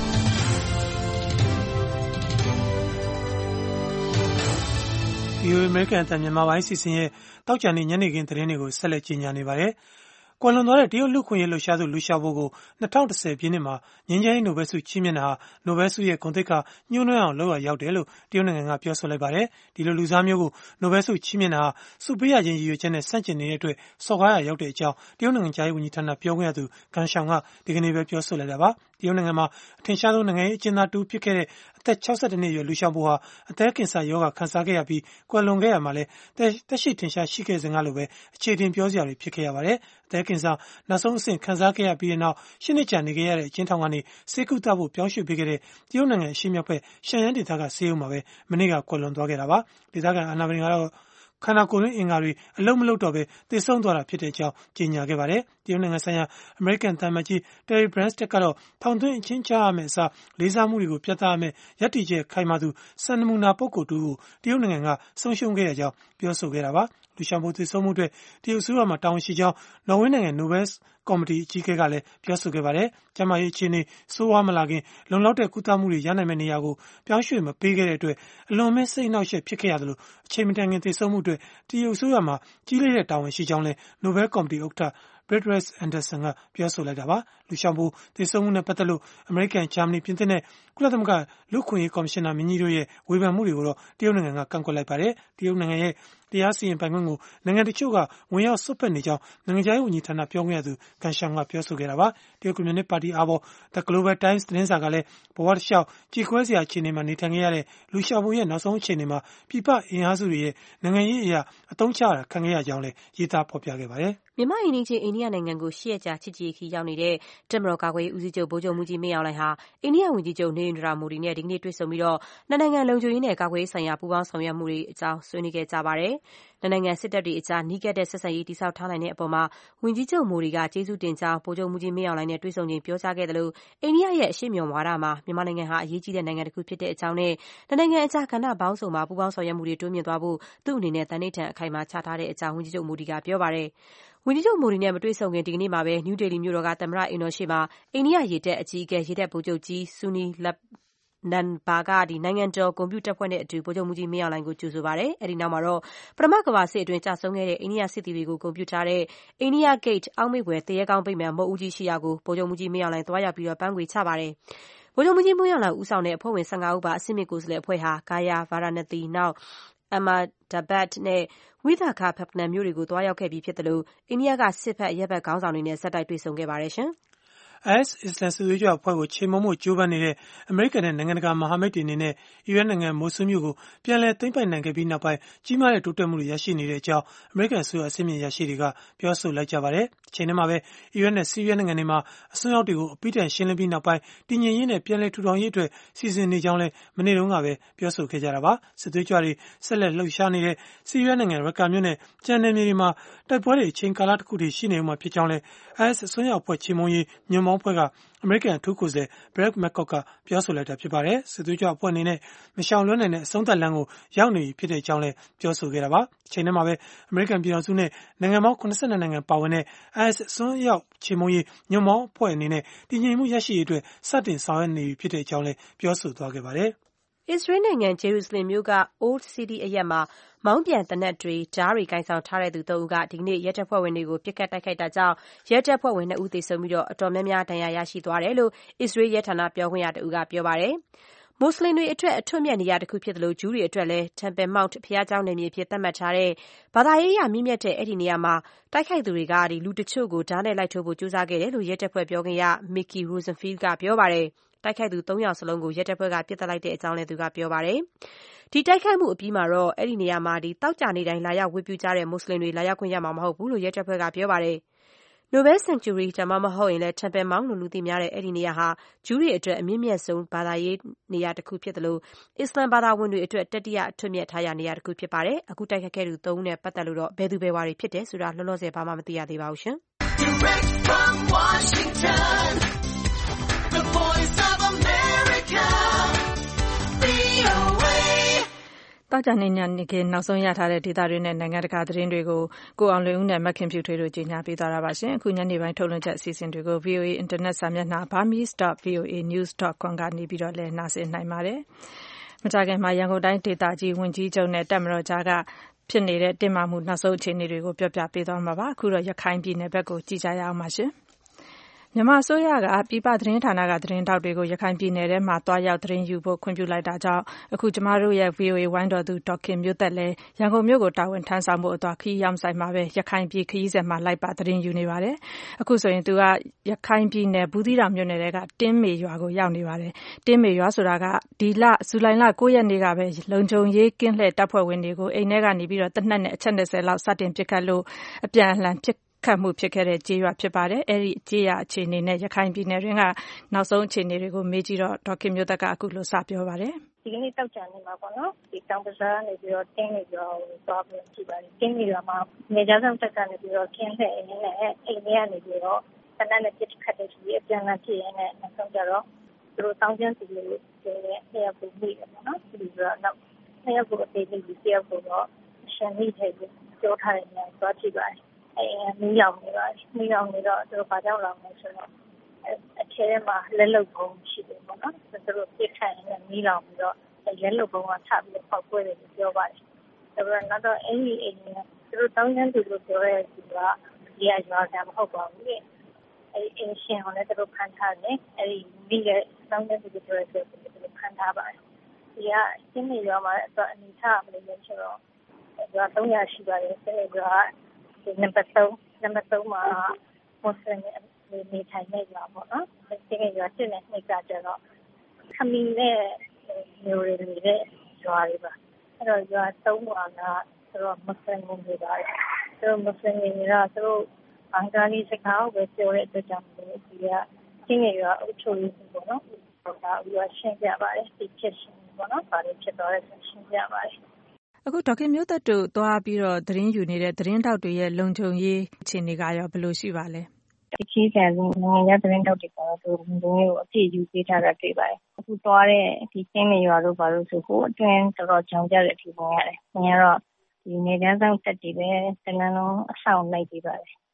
C: ဗွီအိုအေ American အသံမြန်မာပိုင်းစီစဉ်ရဲ့တောက်ကြံနေညနေခင်းသတင်းတွေကိုဆက်လက်ကြီးညာနေပါတယ်။ကွယ်လွန်သွားတဲ့တရုတ်လူ့ခွင့်ရေးလှုပ်ရှားသူလူရှာဘိုကို၂၀၁၀ပြည့်နှစ်မှာငြိမ်းချမ်းရေးနိုဘယ်ဆုချီးမြှင့်တာဟာနိုဘယ်ဆုရဲ့ဂုဏ်သိက္ခာညှိုးနွမ်းအောင်လုပ်ရရောက်တယ်လို့တရုတ်နိုင်ငံကပြောဆိုလိုက်ပါတယ်။ဒီလိုလူစားမျိုးကိုနိုဘယ်ဆုချီးမြှင့်တာဟာဆုပေးရခြင်းရည်ရွယ်ချက်နဲ့ဆန့်ကျင်နေတဲ့အတွက်စော်ကားရရောက်တဲ့အကြောင်းတရုတ်နိုင်ငံခြားရေးဝန်ကြီးဌာနပြောခွင့်ရသူကန်ရှောင်ကဒီကနေ့ပဲပြောဆိုလိုက်တာပါ။တရုတ်နိုင်ငံမှာအထင်ရှားဆုံးနိုင်ငံရေးအကျဉ်းသားတူဖြစ်ခဲ့တဲ့အသက်၆၁နှစ်အရွယ်လူရှာဘိုဟာအသည်းကင်ဆာရောဂါခံစားခဲ့ရပြီးကွယ်လွန်ခဲ့ရမှာလဲတက်ရှိထင်ရှားရှိခဲ့စဉ်ကလိုပဲအခြေတင်ပြောစရာတွေဖြစ်ခဲ့ရပါတယ်။အသည်းကင်ဆာနောက်ဆုံးအဆင့်ခံစားခဲ့ရပြီးတဲ့နောက်ရှစ်နှစ်ကြာနေခဲ့ရတဲ့အကျဉ်းထောင်ကနေဆေးကုသဖို့ပြောင်းရွှေ့ပေးခဲ့တဲ့တရုတ်နိုင်ငံအရှေ့မြောက်ဘက်ရှန်ယန်းဒေသကဆေးရုံမှာပဲမနေ့ကကွယ်လွန်သွားခဲ့တာပါ။ဒေသခံအာဏာပိုင်ကတော့ခန္ဓာကိုယ်တွင်းအင်္ဂါတွေအလုံးမလုံးတော့ပဲသေဆုံးသွားတာဖြစ်တဲ့အကြောင်းကြေညာခဲ့ပါတယ်။တရုတ်နိုင်ငံဆိုင်ရာအမေရိကန်သံအမတ်ကြီး Terry Branstad ကတော့ထောင်သွင်းအချင်းချရမယ့်အစားလေးစားမှုတွေကိုပြသရမယ့်ရပ်တည်ချက်ခိုင်မာသူစံနမူနာပုဂ္ဂိုလ်တူကိုတရုတ်နိုင်ငံကဆုံးရှုံးခဲ့တဲ့အကြောင်းပြောဆိုခဲ့တာပါ။လူရှာဘိုသေဆုံးမှုအတွက်တရုတ်အစိုးရမှာတာဝန်ရှိကြောင်းနော်ဝေးနိုင်ငံနိုဘယ်ကော်မတီအကြီးအကဲကလည်းပြောဆိုခဲ့ပါတယ်။ကျန်းမာရေးအခြေအနေဆိုးဝါးမလာခင်လုံလောက်တဲ့ကုသမှုတွေရနိုင်မယ့်နေရာကိုပြောင်းရွှေ့မပေးခဲ့တဲ့အတွက်အလွန်မဲ့စိတ်နှောက်ယှက်ဖြစ်ခဲ့ရတယ်လို့အချိန်မတန်ခင်သေဆုံးမှုအတွက်တရုတ်အစိုးရမှာကြီးလေးတဲ့တာဝန်ရှိကြောင်းလည်းနိုဘယ်ကော်မတီဥက္ကဋ္ဌBeatrice Anderson ကပြောဆိုလိုက်တာပါ။လူရှာဘိုသေဆုံးမှုနဲ့ပတ်သက်လို့အမေရိကန်၊ဂျာမနီ၊ပြင်သစ်နဲ့ကုလသမဂ္ဂလူ့အခွင့်အရေးကော်မရှင်နာမင်းကြီးတို့ရဲ့ဝေဖန်မှုတွေကိုတော့တရုတ်နိုင်ငံကကန့်ကွက်လိုက်ပါတယ်။တရုတ်နိုင်ငံရဲ့တရားစီရင်ပိုင်ခွင့်ကိုနိုင်ငံတချို့ကဝင်ရောက်စွက်ဖက်နေကြောင်းနိုင်ငံခြားရေးဝန်ကြီးဌာနပြောခွင့်ရသူကန်ရှောင်ကပြောဆိုခဲ့တာပါ။တရုတ်ကွန်မြူနစ်ပါတီအားပေါ် The Global Times သတင်းစာကလည်းဘဝတစ်လျှောက်ကြေကွဲစရာအခြေအနေမှာနေထိုင်ခဲ့ရတဲ့လူရှာဘိုရဲ့နောက်ဆုံးအခြေအနေမှာပြည်ပအင်အားစုတွေရဲ့နိုင်ငံရေးအရာအသုံးချရတာခံခဲ့ရကြောင်းလည်းရေးသားဖော်ပြခဲ့ပါတယ်
E: ။မြန်မာအိမ်နီးချင်းအိန္ဒိယနိုင်ငံကိုရှစ်ရက်ကြာချစ်ကြည်ရေးခရီးရောက်နေတဲ့တပ်မတော်ကာကွယ်ရေးဦးစီးချုပ်ဗိုလ်ချုပ်မှူးကြီးမင်းအောင်လှိုင်ဟာအိန္ဒိယဝန်ကြီးချုပ်နေရိန်ဒရာမိုဒီနဲ့ဒီကနေ့တွေ့ဆုံပြီးတော့နှစ်နိုင်ငံလုံခြုံရေးနဲ့ကာကွယ်ရေးဆိုင်ရာပူးပေါင်းဆောင်ရွက်မှုတွေအကြောင်းဆွေးနွေးခဲ့ကြပါတယ်။နှစ်နိုင်ငံစစ်တပ်တွေအကြားနီးကပ်တဲ့ဆက်ဆံရေးတည်ဆောက်ထားနိုင်တဲ့အပေါ်မှာဝန်ကြီးချုပ်မိုဒီကကျေးဇူးတင်ကြောင်းဗိုလ်ချုပ်မှူးကြီးမင်းအောင်လှိုင်နဲ့တွေ့ဆုံချိန်ပြောကြားခဲ့တယ်လို့အိန္ဒိယရဲ့အရှေ့မျှော်ဝါဒမှာမြန်မာနိုင်ငံဟာအရေးကြီးတဲ့နိုင်ငံတစ်ခုဖြစ်တဲ့အကြောင်းနဲ့နှစ်နိုင်ငံအကြားကဏ္ဍပေါင်းစုံမှာပူးပေါင်းဆောင်ရွက်မှုတွေတိုးမြင့်သွားဖို့သူ့အနေနဲ့တန်ဋိဌာန်အခိုင်အမာချထားတဲ့အကြောင်းဝန်ကြီးချုပ်မိုဒီကပြောပါတယ်။ဝန်ကြီးချုပ်မိုဒီနဲ့မတွေ့ဆုံခင်ဒီကနေ့မှာပဲနယူးဒေလီမြို့တော်ကသမ္မတအိမ်တော်ရှေ့မှာအိန္ဒိယရေတပ်အကြီးအကဲရေတပ်ဗိုလ်ချုပ်ကြီးဆူနီလပ်နန်ဘာကနိုင်ငံတော်ဂုဏ်ပြုတပ်ဖွဲ့နဲ့အတူဗိုလ်ချုပ်မှူးကြီးမင်းအောင်လှိုင်ကိုကြိုဆိုပါတယ်။အဲဒီနောက်မှာတော့ပထမကမ္ဘာစစ်အတွင်းကျဆုံးခဲ့တဲ့အိန္ဒိယစစ်သည်တွေကိုဂုဏ်ပြုထားတဲ့အိန္ဒိယဂိတ်အောက်မေ့ဘွယ်သူရဲကောင်းဗိမာန်မုဒ်ဦးကြီးရှိရာကိုဗိုလ်ချုပ်မှူးကြီးမင်းအောင်လှိုင်သွားရောက်ပြီးပန်းခွေချပါတယ်။ဗိုလ်ချုပ်မှူးကြီးမင်းအောင်လှိုင်ဦးဆောင်တဲ့အဖွဲ့ဝင်၁၅ဦးပါအဆင့်မြင့်ကိုယ်စားလှယ်အဖွဲ့ဟာဂါယာ၊ဗာရာဏသီ၊နောက် Ahmedabad နဲ့ Visakhapatnam မြို့တွေကိုသွားရောက်ခဲ့ပြီးဖြစ်သလိုအိန္ဒိယကစစ်ဘက်အရပ်ဘက်ခေါင်းဆောင်တွေနဲ့ဆက်တိုက်တွေ့ဆုံခဲ့ပါတယ်။
C: အိုင်အက်စ် အစ္စလာမ်စစ်သွေးကြွအဖွဲ့ကိုချေမှုန်းဖို့ကြိုးပမ်းနေတဲ့အမေရိကန်နဲ့နိုင်ငံတကာမဟာမိတ်တွေအနေနဲ့အီရတ်နိုင်ငံမိုဆူးမြို့ကိုပြန်လည်သိမ်းပိုက်နိုင်ခဲ့ပြီးနောက်ပိုင်းကြီးမားတဲ့တိုးတက်မှုတွေရရှိနေတဲ့အကြောင်းအမေရိကန်အစိုးရအဆင့်မြင့်အရာရှိတွေကပြောဆိုလိုက်ကြပါတယ်။တချိန်တည်းမှာပဲအီရတ်နဲ့ဆီးရီးယားနိုင်ငံတွေမှာအစွန်းရောက်တွေကိုအပိတိုင်ရှင်းလင်းပြီးနောက်ပိုင်းတည်ငြိမ်ရေးနဲ့ပြန်လည်ထူထောင်ရေးအတွက်စီစဉ်နေကြောင်းလည်းမနေ့တုန်းကပဲပြောဆိုခဲ့ကြတာပါ။စစ်သွေးကြွတွေဆက်လက်လှုပ်ရှားနေတဲ့ဆီးရီးယားနိုင်ငံရကာမြို့နဲ့ကျန်နယ်မြေတွေမှာတိုက်ပွဲတွေအချိန်ကာလတစ်ခုတည်းရှိနေဦးမှာဖြစ်ကြောင်းလည်း အိုင်အက်စ် အစွန်းရောက်အဖွဲ့ချေမှုန်းရေးညွှန့်ပေါင်းအဖွဲ့ကအမေရိကန်အထူးကိုယ်စားလှယ် Brett McCourt ကပြောဆိုလိုက်တာဖြစ်ပါတယ်။စစ်သွေးကြွအဖွဲ့အနေနဲ့မရှောင်လွှဲနိုင်တဲ့အဆုံးသတ်လမ်းကိုရောက်နေပြီဖြစ်ကြောင်းလည်းပြောဆိုခဲ့တာပါ။ချိန်ထဲမှာပဲအမေရိကန်ပြည်ထောင်စုနဲ့နိုင်ငံပေါင်း၇၂နိုင်ငံပါဝင်တဲ့ အိုင်အက်စ် အစွန်းရောက်ချေမှုန်းရေးညွှန့်ပေါင်းအဖွဲ့အနေနဲ့တည်ငြိမ်မှုရရှိရေးအတွက်စတင်ဆောင်ရွက်နေပြီဖြစ်ကြောင်းလည်းပြောဆိုသွားခဲ့ပါတယ်
E: ။အစ္စရေးနိုင်ငံဂျေရုဆလင်မြို့က Old City အရပ်မှာမောင်းပြန်သေနတ်တွေ၊ဓားတွေကိုင်ဆောင်ထားတဲ့သူသုံးဦးကဒီကနေ့ရဲတပ်ဖွဲ့ဝင်တွေကိုပစ်ခတ်တိုက်ခိုက်တာကြောင့်ရဲတပ်ဖွဲ့ဝင်နှစ်ဦးသေဆုံးပြီးအတော်များများဒဏ်ရာရရှိသွားတယ်လို့အစ္စရေးရဲဌာနပြောခွင့်ရတဦးကပြောပါတယ်။မွတ်ဆလင်တွေအတွက်အထွတ်အမြတ်နေရာတခုဖြစ်သလိုဂျူးတွေအတွက်လည်း Temple Mount ဘုရားကျောင်းနယ်မြေအဖြစ်သတ်မှတ်ထားတဲ့ဘာသာရေးအရမြင့်မြတ်တဲ့အဲဒီနေရာမှာတိုက်ခိုက်သူတွေကလူတချို့ကိုဓားနဲ့လိုက်ထိုးဖို့ကြိုးစားခဲ့တယ်လို့ရဲတပ်ဖွဲ့ပြောခွင့်ရ Mickey Rosenfeld ကပြောပါတယ်။တိုက်ခိုက်သူသုံးယောက်စလုံးကိုရဲတပ်ဖွဲ့ကပစ်သတ်လိုက်တဲ့အကြောင်းလည်းသူကပြောပါတယ်။ဒီတိုက်ခိုက်မှုအပြီးမှာတော့အဲဒီနေရာမှာသောကြာနေ့တိုင်းလာရောက်ဝတ်ပြုကြတဲ့မွတ်ဆလင်တွေလာရောက်ခွင့်ရမှာမဟုတ်ဘူးလို့ရဲတပ်ဖွဲ့ကပြောပါတယ်။ Noble Sanctuary ဒါမှမဟုတ်ရင်လည်း Temple Mount လို့လူသိများတဲ့အဲဒီနေရာဟာဂျူးတွေအတွက်အမြင့်မြတ်ဆုံးဘာသာရေးနေရာတခုဖြစ်သလိုအစ္စလာမ်ဘာသာဝင်တွေအတွက်တတိယအထွတ်အမြတ်ထားရာနေရာတခုဖြစ်ပါတယ်။အခုတိုက်ခိုက်ခဲ့သူသုံးဦးနဲ့ပတ်သက်လို့တော့ဘယ်သူဘယ်ဝါတွေဖြစ်တယ်ဆိုတာလောလောဆယ်ဘာမှမသိရသေးပါဘူး။ Direct from Washington, the voice of America,
B: သောကြာနေ့ညနေခင်းနောက်ဆုံးရထားတဲ့ဒေသတွင်းနဲ့နိုင်ငံတကာသတင်းတွေကိုကိုအောင်လွင်ဦးနဲ့မခင်ဖြူထွေးတို့ကြီးညာပေးသွားတာပါရှင်။အခုညနေပိုင်းထုတ်လွှင့်ချက်အစီအစဉ်တွေကို ဗွီအိုအေ Internet စာမျက်နှာ burmese dot v o a news dot com ကနေပြီးတော့လည်းနားဆင်နိုင်ပါတယ်။မကြာခင်မှာရန်ကုန်တိုင်းဒေသကြီးဝန်ကြီးချုပ်နဲ့တပ်မတော်ကြားကဖြစ်နေတဲ့တင်းမာမှုနောက်ဆုံးအခြေအနေတွေကိုပြောပြပေးသွားမှာပါ။အခုတော့ရခိုင်ပြည်နယ်ဘက်ကိုကြည့်ကြရအောင်ပါရှင်။မြန်မာအစိုးရကပြည်ပသတင်းဌာနကသတင်းထောက်တွေကိုရခိုင်ပြည်နယ်ထဲမှာတွားရောက်သတင်းယူဖို့ခွင့်ပြုလိုက်တာကြောင့်အခုကျမတို့ရဲ့ ဗွီအိုအေ ဝိုင်းတော်သူဒေါ်ခင်မျိုးသက်လည်းရန်ကုန်မြို့ကိုတာဝန်ထမ်းဆောင်ဖို့အတွက်ခရီးရောက်ဆိုင်မှာပဲရခိုင်ပြည်ခရီးစဉ်မှာလိုက်ပါသတင်းယူနေပါတယ်။အခုဆိုရင်သူကရခိုင်ပြည်နယ်ဘူးသီးတောင်မြို့နယ်ကတင်းမေရွာကိုရောက်နေပါတယ်။တင်းမေရွာဆိုတာကဒီလဇူလိုင်လ၉ရက်နေ့ကပဲလုံခြုံရေးကင်းလှည့်တပ်ဖွဲ့ဝင်တွေကိုအိမ်ထဲကနေပြီးတော့တနက်နဲ့အချက်၂၀လောက်စတင်ပစ်ခတ်လို့အပြန်အလှန်ပစ်ခတ်မှုဖြစ်ခဲ့တဲ့ကြေးရွာဖြစ်ပါတယ်။အဲဒီကြေးရွာအခြေအနေနဲ့ရခိုင်ပြည်နယ်တွင်းကနောက်ဆုံးအခြေအနေတွေကိုမေးကြည့်တော့ဒေါ်ခင်မျိုးသက်ကအခုလိုစပြောပါတယ်
G: ။ဒီကနေ့တောက်ကြနေမှာပေါ့နော်။ဒီတောင်ပဇာကနေပြီးတော့တင်းနေပြီးတော့သွားပြီးကြည့်ပါတယ်။တင်းနေရွာမှာနေကြဆောင်တက်ကနေပြီးတော့ခင်းတဲ့အိမ်နဲ့အိမ်ထဲကနေပြီးတော့တနက်နဲ့ပစ်ခတ်တဲ့ကြီးအပြန်အလှန်ဖြစ်ရင်းနဲ့နောက်ဆုံးကြတော့သူတို့တောင်းကျမ်းစီလို့ပြောတဲ့ဆရာပုံပြီးတယ်ပေါ့နော်။ဒီကတော့နောက်ဆရာပုံအသေးလေးကြီးဆရာပုံတော့ရှင်မိထဲကိုပြောထားတဲ့နေရာသွားကြည့်ပါတယ်။အဲမီးလောင်နေပါမီးလောင်နေတော့သူတို့ဘာကြောင့်လောင်လဲဆိုတော့အထဲမှာလက်လုံပုံရှိတယ်ပေါ့နော်သူတို့ပြစ်ထိုင်နေမီးလောင်ပြီးတော့လက်လုံပုံကထပြီးတော့ပောက်ကွဲတယ်လို့ပြောပါတယ်ဒါပေမဲ့တော့အဲဒီအိမ်ကသူတို့တောင်းကျမ်းသူလို့ပြောတဲ့သူကဒီအရွာကမဟုတ်ပါဘူးလေအဲဒီအင်းရှင်ကလည်းသူတို့ဖန်ထားတယ်အဲဒီမိရဲ့တောင်းကျမ်းသူလို့ပြောတဲ့သူကသူတို့ဖန်ထားပါတယ်ဒီကရှင်းနေရွာမှာတော့အနေထားမလို့ဆိုတော့ရွာသုံးရာရှိပါတယ်အဲဒီရွာနံပါတ်သုံးနံပါတ်သုံးမှာမွတ်စလင်တွေနေထိုင်နေကြပါတော့နော်ဒီကရွာစစ်နေနေကြကြတော့ခမီနဲ့မျိုးတွေနေတဲ့ရွာတွေပါအဲ့တော့ရွာသုံးပါကသူတို့မွတ်စလင်တွေပါတယ်သူတို့မွတ်စလင်တွေကသူတို့ဘင်္ဂါလီစကားကိုပဲပြောတဲ့အတွက်ကြောင့်ဒီကချင်းငယ်ရွာအုပ်ချုပ်ရေးပေါ့နော်ဒါကရွာရှင်းပြပါတယ်ဒီဖြစ်ရှင်ပေါ့နော်ဒါတွေဖြစ်တော့ရှင်းပြပါတယ်
B: အခုဒေါက်ခင်မျိုးသက်တို့သွားပြီးတော့သတင်းယူနေတဲ့သတင်းတောက်တွေရဲ့လုံခြုံရေးအခြေအနေကရောဘယ်လိုရှိပါလဲ
G: ဒီကြီးကနိုင်ငံသတင်းတောက်တွေကတော့သူတို့ကိုအပြည့်ယူပေးထားတာတွေ့ပါတယ်အခုသွားတဲ့ဒီကျင်းနေရွာတို့ဘာလို့ဆိုဟိုအတွင်းတော်တော်ကြောင်ကြတဲ့အထိဝင်ရတယ်။ဝင်ရတော့ဒီနေတန်းဆောင်တက်တွေပဲတနန်းလုံးအဆောင်လိုက်ပေးပါတယ်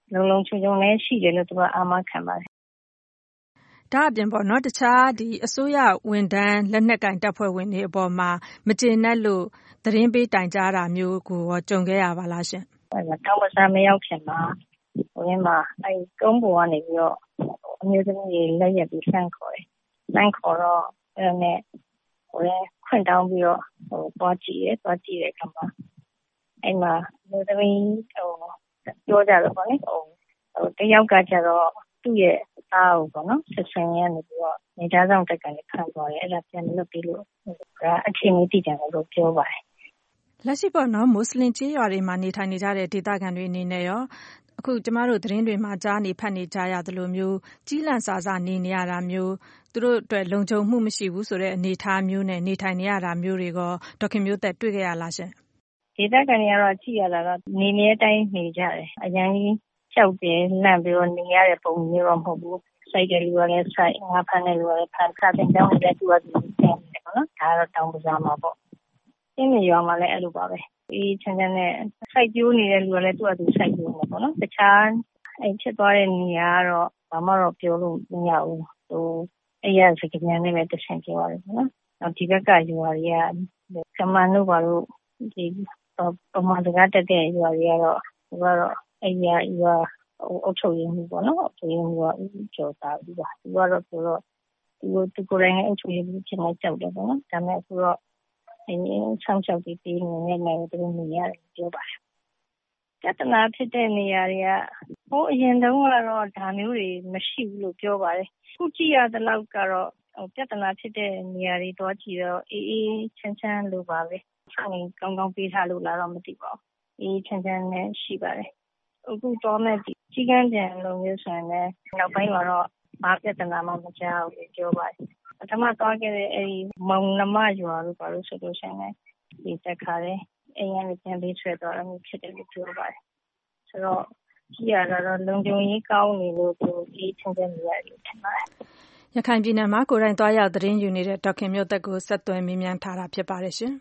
G: လုံလုံခြုံခြုံလည်းရှိတယ်လို့သူကအာမခံပါတယ်
B: ဒါအပြင်ပေါ့နော်တခြားဒီအစိုးရဝန်ထမ်းလက်နက်ကင်တပ်ဖွဲ့ဝင်တွေအပေါ်မှာမကျေနပ်လို့သတင်းပေးတိုင်ကြားတာမျိုးကိုကြုံခဲ့ရပါလားရှင်
G: တောင်ပစာမရောက်ခင်မှာဟိုမှာအဲကုန်းပေါ်ကနေပြီးတော့အမျိုးသမီးတွေလက်ရက်ပြီးဆန့်ခေါ်တယ်ဆန့်ခေါ်တော့အဲ့နဲ့ဟိုလည်းခွင့်တောင်းပြီးတော့ဟိုသွားကြည့်ရဲသွားကြည့်တဲ့အခါမှာအဲ့မှာအမျိုးသမီးဟိုပြောကြတော့ဗောလေဟိုတယောက်ကကျတော့သူ့ရဲ့သားကိုပေါ့နော်ဆက်ဆံရနေပြီးတော့နေသားဆောင်တက်ကနေခံသွားတယ်အဲ့ဒါပြန်လွတ်ပြီးလို့ဒါအချိန်ကြီးတည်ကြတယ်လို့ပြောပါတယ်
B: လက်ရှိပေါ့နော်မွတ်စလင်ကျေးရွာတွေမှာနေထိုင်နေကြတဲ့ဒေသခံတွေအနေနဲ့ရောအခုကျမတို့သတင်းတွေမှာကြားနေဖတ်နေကြရသလိုမျိုးကြီးလန့်စာစာနေနေရတာမျိုးသူတို့အတွက်လုံခြုံမှုမရှိဘူးဆိုတဲ့အနေအထားမျိုးနဲ့နေထိုင်နေရတာမျိုးတွေကဒေါခင်မျိုးသက်တွေ့ခဲ့ရလားရှင်
G: ဒေသခံတွေကတော့ကြည့်ရတာကနေနေတိုင်းနေကြတယ်အရင်ကြီးကြောက်တယ်လန့်ပြီးတော့နေရတဲ့ပုံမျိုးတော့မဟုတ်ဘူးစိုက်တယ်လူကလည်းစိုက်ငါဖမ်းတယ်လူကလည်းဖမ်းစားတဲ့တောင်းလည်းသူကသူဆင်းတယ်ပေါ့နော်ဒါကတော့တောင်းပစားမှာပေါ့ရှင်းနေရွာမှာလည်းအဲ့လိုပါပဲအေးချမ်းချမ်းနဲ့စိုက်ကျိုးနေတဲ့လူကလည်းသူကသူစိုက်ကျိုးမှာပေါ့နော်တခြားအဲ့ဖြစ်သွားတဲ့နေရာကတော့ဘာမှတော့ပြောလို့မရဘူးဟိုအဲ့ရစကပြန်နဲ့ပဲတဆင်ပြောရတယ်ပေါ့နော်နောက်ဒီဘက်ကရွာတွေကကမန်တို့ဘာလို့ဒီပမာတကားတက်တဲ့ရွာတွေကတော့သူကတော့အဲ့ရရွာအုပ်ချုပ်ရေးမှုပေါ့နော်အုပ်ချုပ်ရေးမှုကကြော်တာပြီးပါသူကတော့ပြောတော့သူသူကိုယ်တိုင်အုပ်ချုပ်ရေးမှုဖြစ်နေကြောက်တယ်ပေါ့နော်ဒါမဲ့အခုတော့အင်းဆောင်းချောက်ပြီးပြီးနေနေတယ်သူနေရတယ်ပြောပါတယ်ပြဿနာဖြစ်တဲ့နေရာတွေကဟိုအရင်တုန်းကတော့ဒါမျိုးတွေမရှိဘူးလို့ပြောပါတယ်ခုကြည့်ရတဲ့လောက်ကတော့ပြဿနာဖြစ်တဲ့နေရာတွေတော့ကြည့်တော့အေးအေးချမ်းချမ်းလိုပါပဲဆိုင်ကောင်းကောင်းပေးထားလို့လားတော့မသိပါဘူးအေးချမ်းချမ်းနဲ့ရှိပါတယ်အခုတော့မဲ့ဒီကြီးကန်းပြန်လိုမျိုးဆိုရင်လည်းနောက်ပိုင်းမှာတော့ဘာပြဿနာမှမကြောက်ဘူးပြောပါတယ်ပထမသွားခဲ့တဲ့အဲဒီမောင်နှမရွာလို့ပါလို့ဆိုလို့ရှိရင်ဒီတက်ခါတယ်အိမ်ကနေပြန်ပြီးဆွဲတော့မျိုးဖြစ်တယ်လို့ပြောပါတယ်ဆိုတော့ကြည့်ရတော့လုံခြုံရေးကောင်းနေလို့ဒီအေးချမ်းချမ်းနေရတယ်လို့ထင်ပါတယ်
B: ရခိုင်ပြည်နယ်မှာကိုယ်တိုင်သွားရောက်သတင်းယူနေတဲ့ဒေါခင်မျိုးသက်ကိုဆက်သွယ်မေးမြန်းထားတာဖြစ်ပါတယ်ရှင်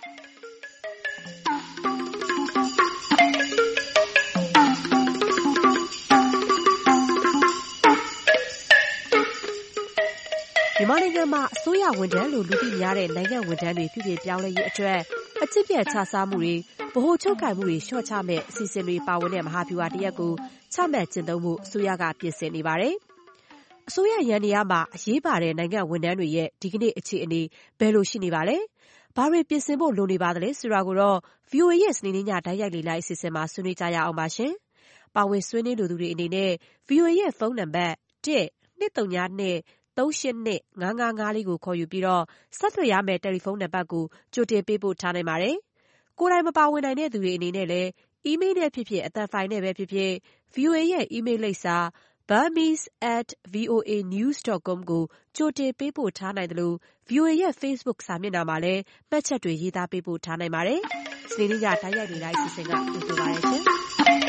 E: မြန်မာနိုင်ငံမှာအစိုးရဝန်ထမ်းလို့လူသိများတဲ့နိုင်ငံဝန်ထမ်းတွေဖြစ်ဖြစ်ပြောင်းလဲရေးအတွက်အကျင့်ပြတ်ခြစားမှုတွေဗဟိုချုပ်ကိုင်မှုတွေလျှော့ချမဲ့အစီအစဉ်တွေပါဝင်တဲ့မဟာဗျူဟာတစ်ရပ်ကိုချမှတ်ကျင့်သုံးမှုအစိုးရကပြင်ဆင်နေပါတယ်။အစိုးရရန်နေရမှာအရေးပါတဲ့နိုင်ငံဝန်ထမ်းတွေရဲ့ဒီကနေ့အခြေအနေဘယ်လိုရှိနေပါလဲ။ဘာတွေပြင်ဆင်ဖို့လိုနေပါသလဲဆိုတာကိုတော့ ဗွီအိုအေ ရဲ့စနေနေ့ညတိုက်ရိုက်လေ့လာအစီအစဉ်မှာဆွေးနွေးကြရအောင်ပါရှင်။ပါဝင်ဆွေးနွေးလိုသူတွေအနေနဲ့ ဗွီအိုအေ ရဲ့ဖုန်းနံပါတ်တစ် နှစ် သုံး နှစ် သုံး ရှစ် နှစ် ငါး ငါး ငါး လေးကိုခေါ်ယူပြီးတော့ဆက်သွယ်ရမယ့်တယ်လီဖုန်းနံပါတ်ကိုကြိုတင်ပေးပို့ထားနိုင်ပါတယ်။ကိုယ်တိုင်မပါဝင်နိုင်တဲ့သူတွေအနေနဲ့လည်းအီးမေးလ်နဲ့ဖြစ်ဖြစ်အသံဖိုင်နဲ့ပဲဖြစ်ဖြစ် ဗွီအိုအေ ရဲ့အီးမေးလ်လိပ်စာ burmese at voa news dot com ကိုကြိုတင်ပေးပို့ထားနိုင်တယ်လို့ ဗွီအိုအေ ရဲ့ Facebook စာမျက်နှာမှာလည်းမှတ်ချက်တွေရေးသားပေးပို့ထားနိုင်ပါတယ်။စနေနေ့ညတိုက်ရိုက်လေ့လာအစီအစဉ်ကကြိုဆိုပါရစေ။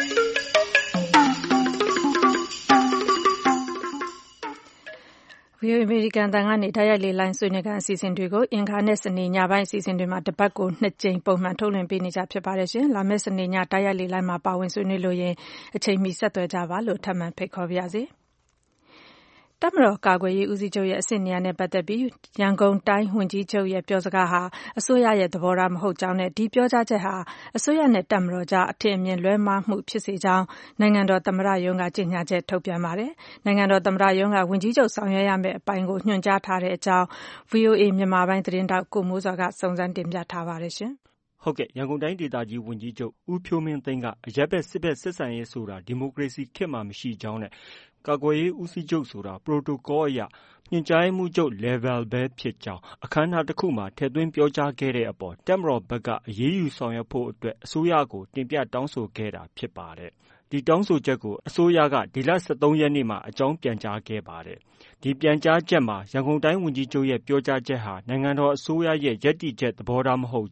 B: ဗွီအိုအေအမေရိကန်အသံကနေတိုက်ရိုက်လေလိုင်းဆွေးနွေးခန်းအစီအစဉ်တွေကိုအင်္ဂါနဲ့စနေညပိုင်းအစီအစဉ်တွေမှာတပတ်ကိုနှစ်ကြိမ်ပုံမှန်ထုတ်လွှင့်ပေးနေကြဖြစ်ပါတယ်ရှင်။လာမယ့်စနေညတိုက်ရိုက်လေလိုင်းမှာပါဝင်ဆွေးနွေးလို့ရင်အချိန်မီဆက်သွယ်ကြပါလို့ထပ်မံဖိတ်ခေါ်ပါရစေ။တပ်မတော်ကာကွယ်ရေးဦးစီးချုပ်ရဲ့အဆင့်နေရာနဲ့ပတ်သက်ပြီးရန်ကုန်တိုင်းဝန်ကြီးချုပ်ရဲ့ပြောစကားဟာအစိုးရရဲ့သဘောထားမဟုတ်ကြောင်းနဲ့ဒီပြောကြားချက်ဟာအစိုးရနဲ့တပ်မတော်ကြားအထင်အမြင်လွဲမှားမှုဖြစ်စေကြောင်းနိုင်ငံတော်သမ္မတရုံးကကြေညာချက်ထုတ်ပြန်ပါတယ်။နိုင်ငံတော်သမ္မတရုံးကဝန်ကြီးချုပ်ဆောင်ရွက်ရမယ့်အပိုင်းကိုညွှန်ကြားထားတဲ့အကြောင်း ဗွီအိုအေမြန်မာပိုင်းသတင်းတောက်ကိုမိုးစောကစုံစမ်းတင်ပြထားပါတယ်ရှင်
H: ။ဟုတ်ကဲ့ရန်ကုန်တိုင်းဒေသကြီးဝန်ကြီးချုပ်ဦးဖြိုးမင်းသိန်းကအရပ်ဘက်စစ်ဘက်ဆက်ဆံရေးဆိုတာဒီမိုကရေစီခေတ်မှာမရှိကြောင်းနဲ့ကာကွယ်ရေးဦးစီးချုပ်ဆိုတာပရိုတိုကောအရညွှန်ကြားမှုချုပ် level ပဲဖြစ်ကြောင်းအခမ်းအနားတစ်ခုမှာထည့်သွင်းပြောကြားခဲ့တဲ့အပေါ်တပ်မတော်ဘက်ကအရေးယူဆောင်ရွက်ဖို့အတွက်အစိုးရကိုတင်ပြတောင်းဆိုခဲ့တာဖြစ်ပါတယ်။ဒီတောင်းဆိုချက်ကိုအစိုးရကဒီလ၁၃ရက်နေ့မှာအကြောင်းပြန်ကြားခဲ့ပါတယ်။ဒီပြန်ကြားချက်မှာရန်ကုန်တိုင်းဝန်ကြီးချုပ်ရဲ့ပြောကြားချက်ဟာနိုင်ငံတော်အစိုးရရဲ့ယက်တီချက်သဘောထားမဟုတ်ကြောင်း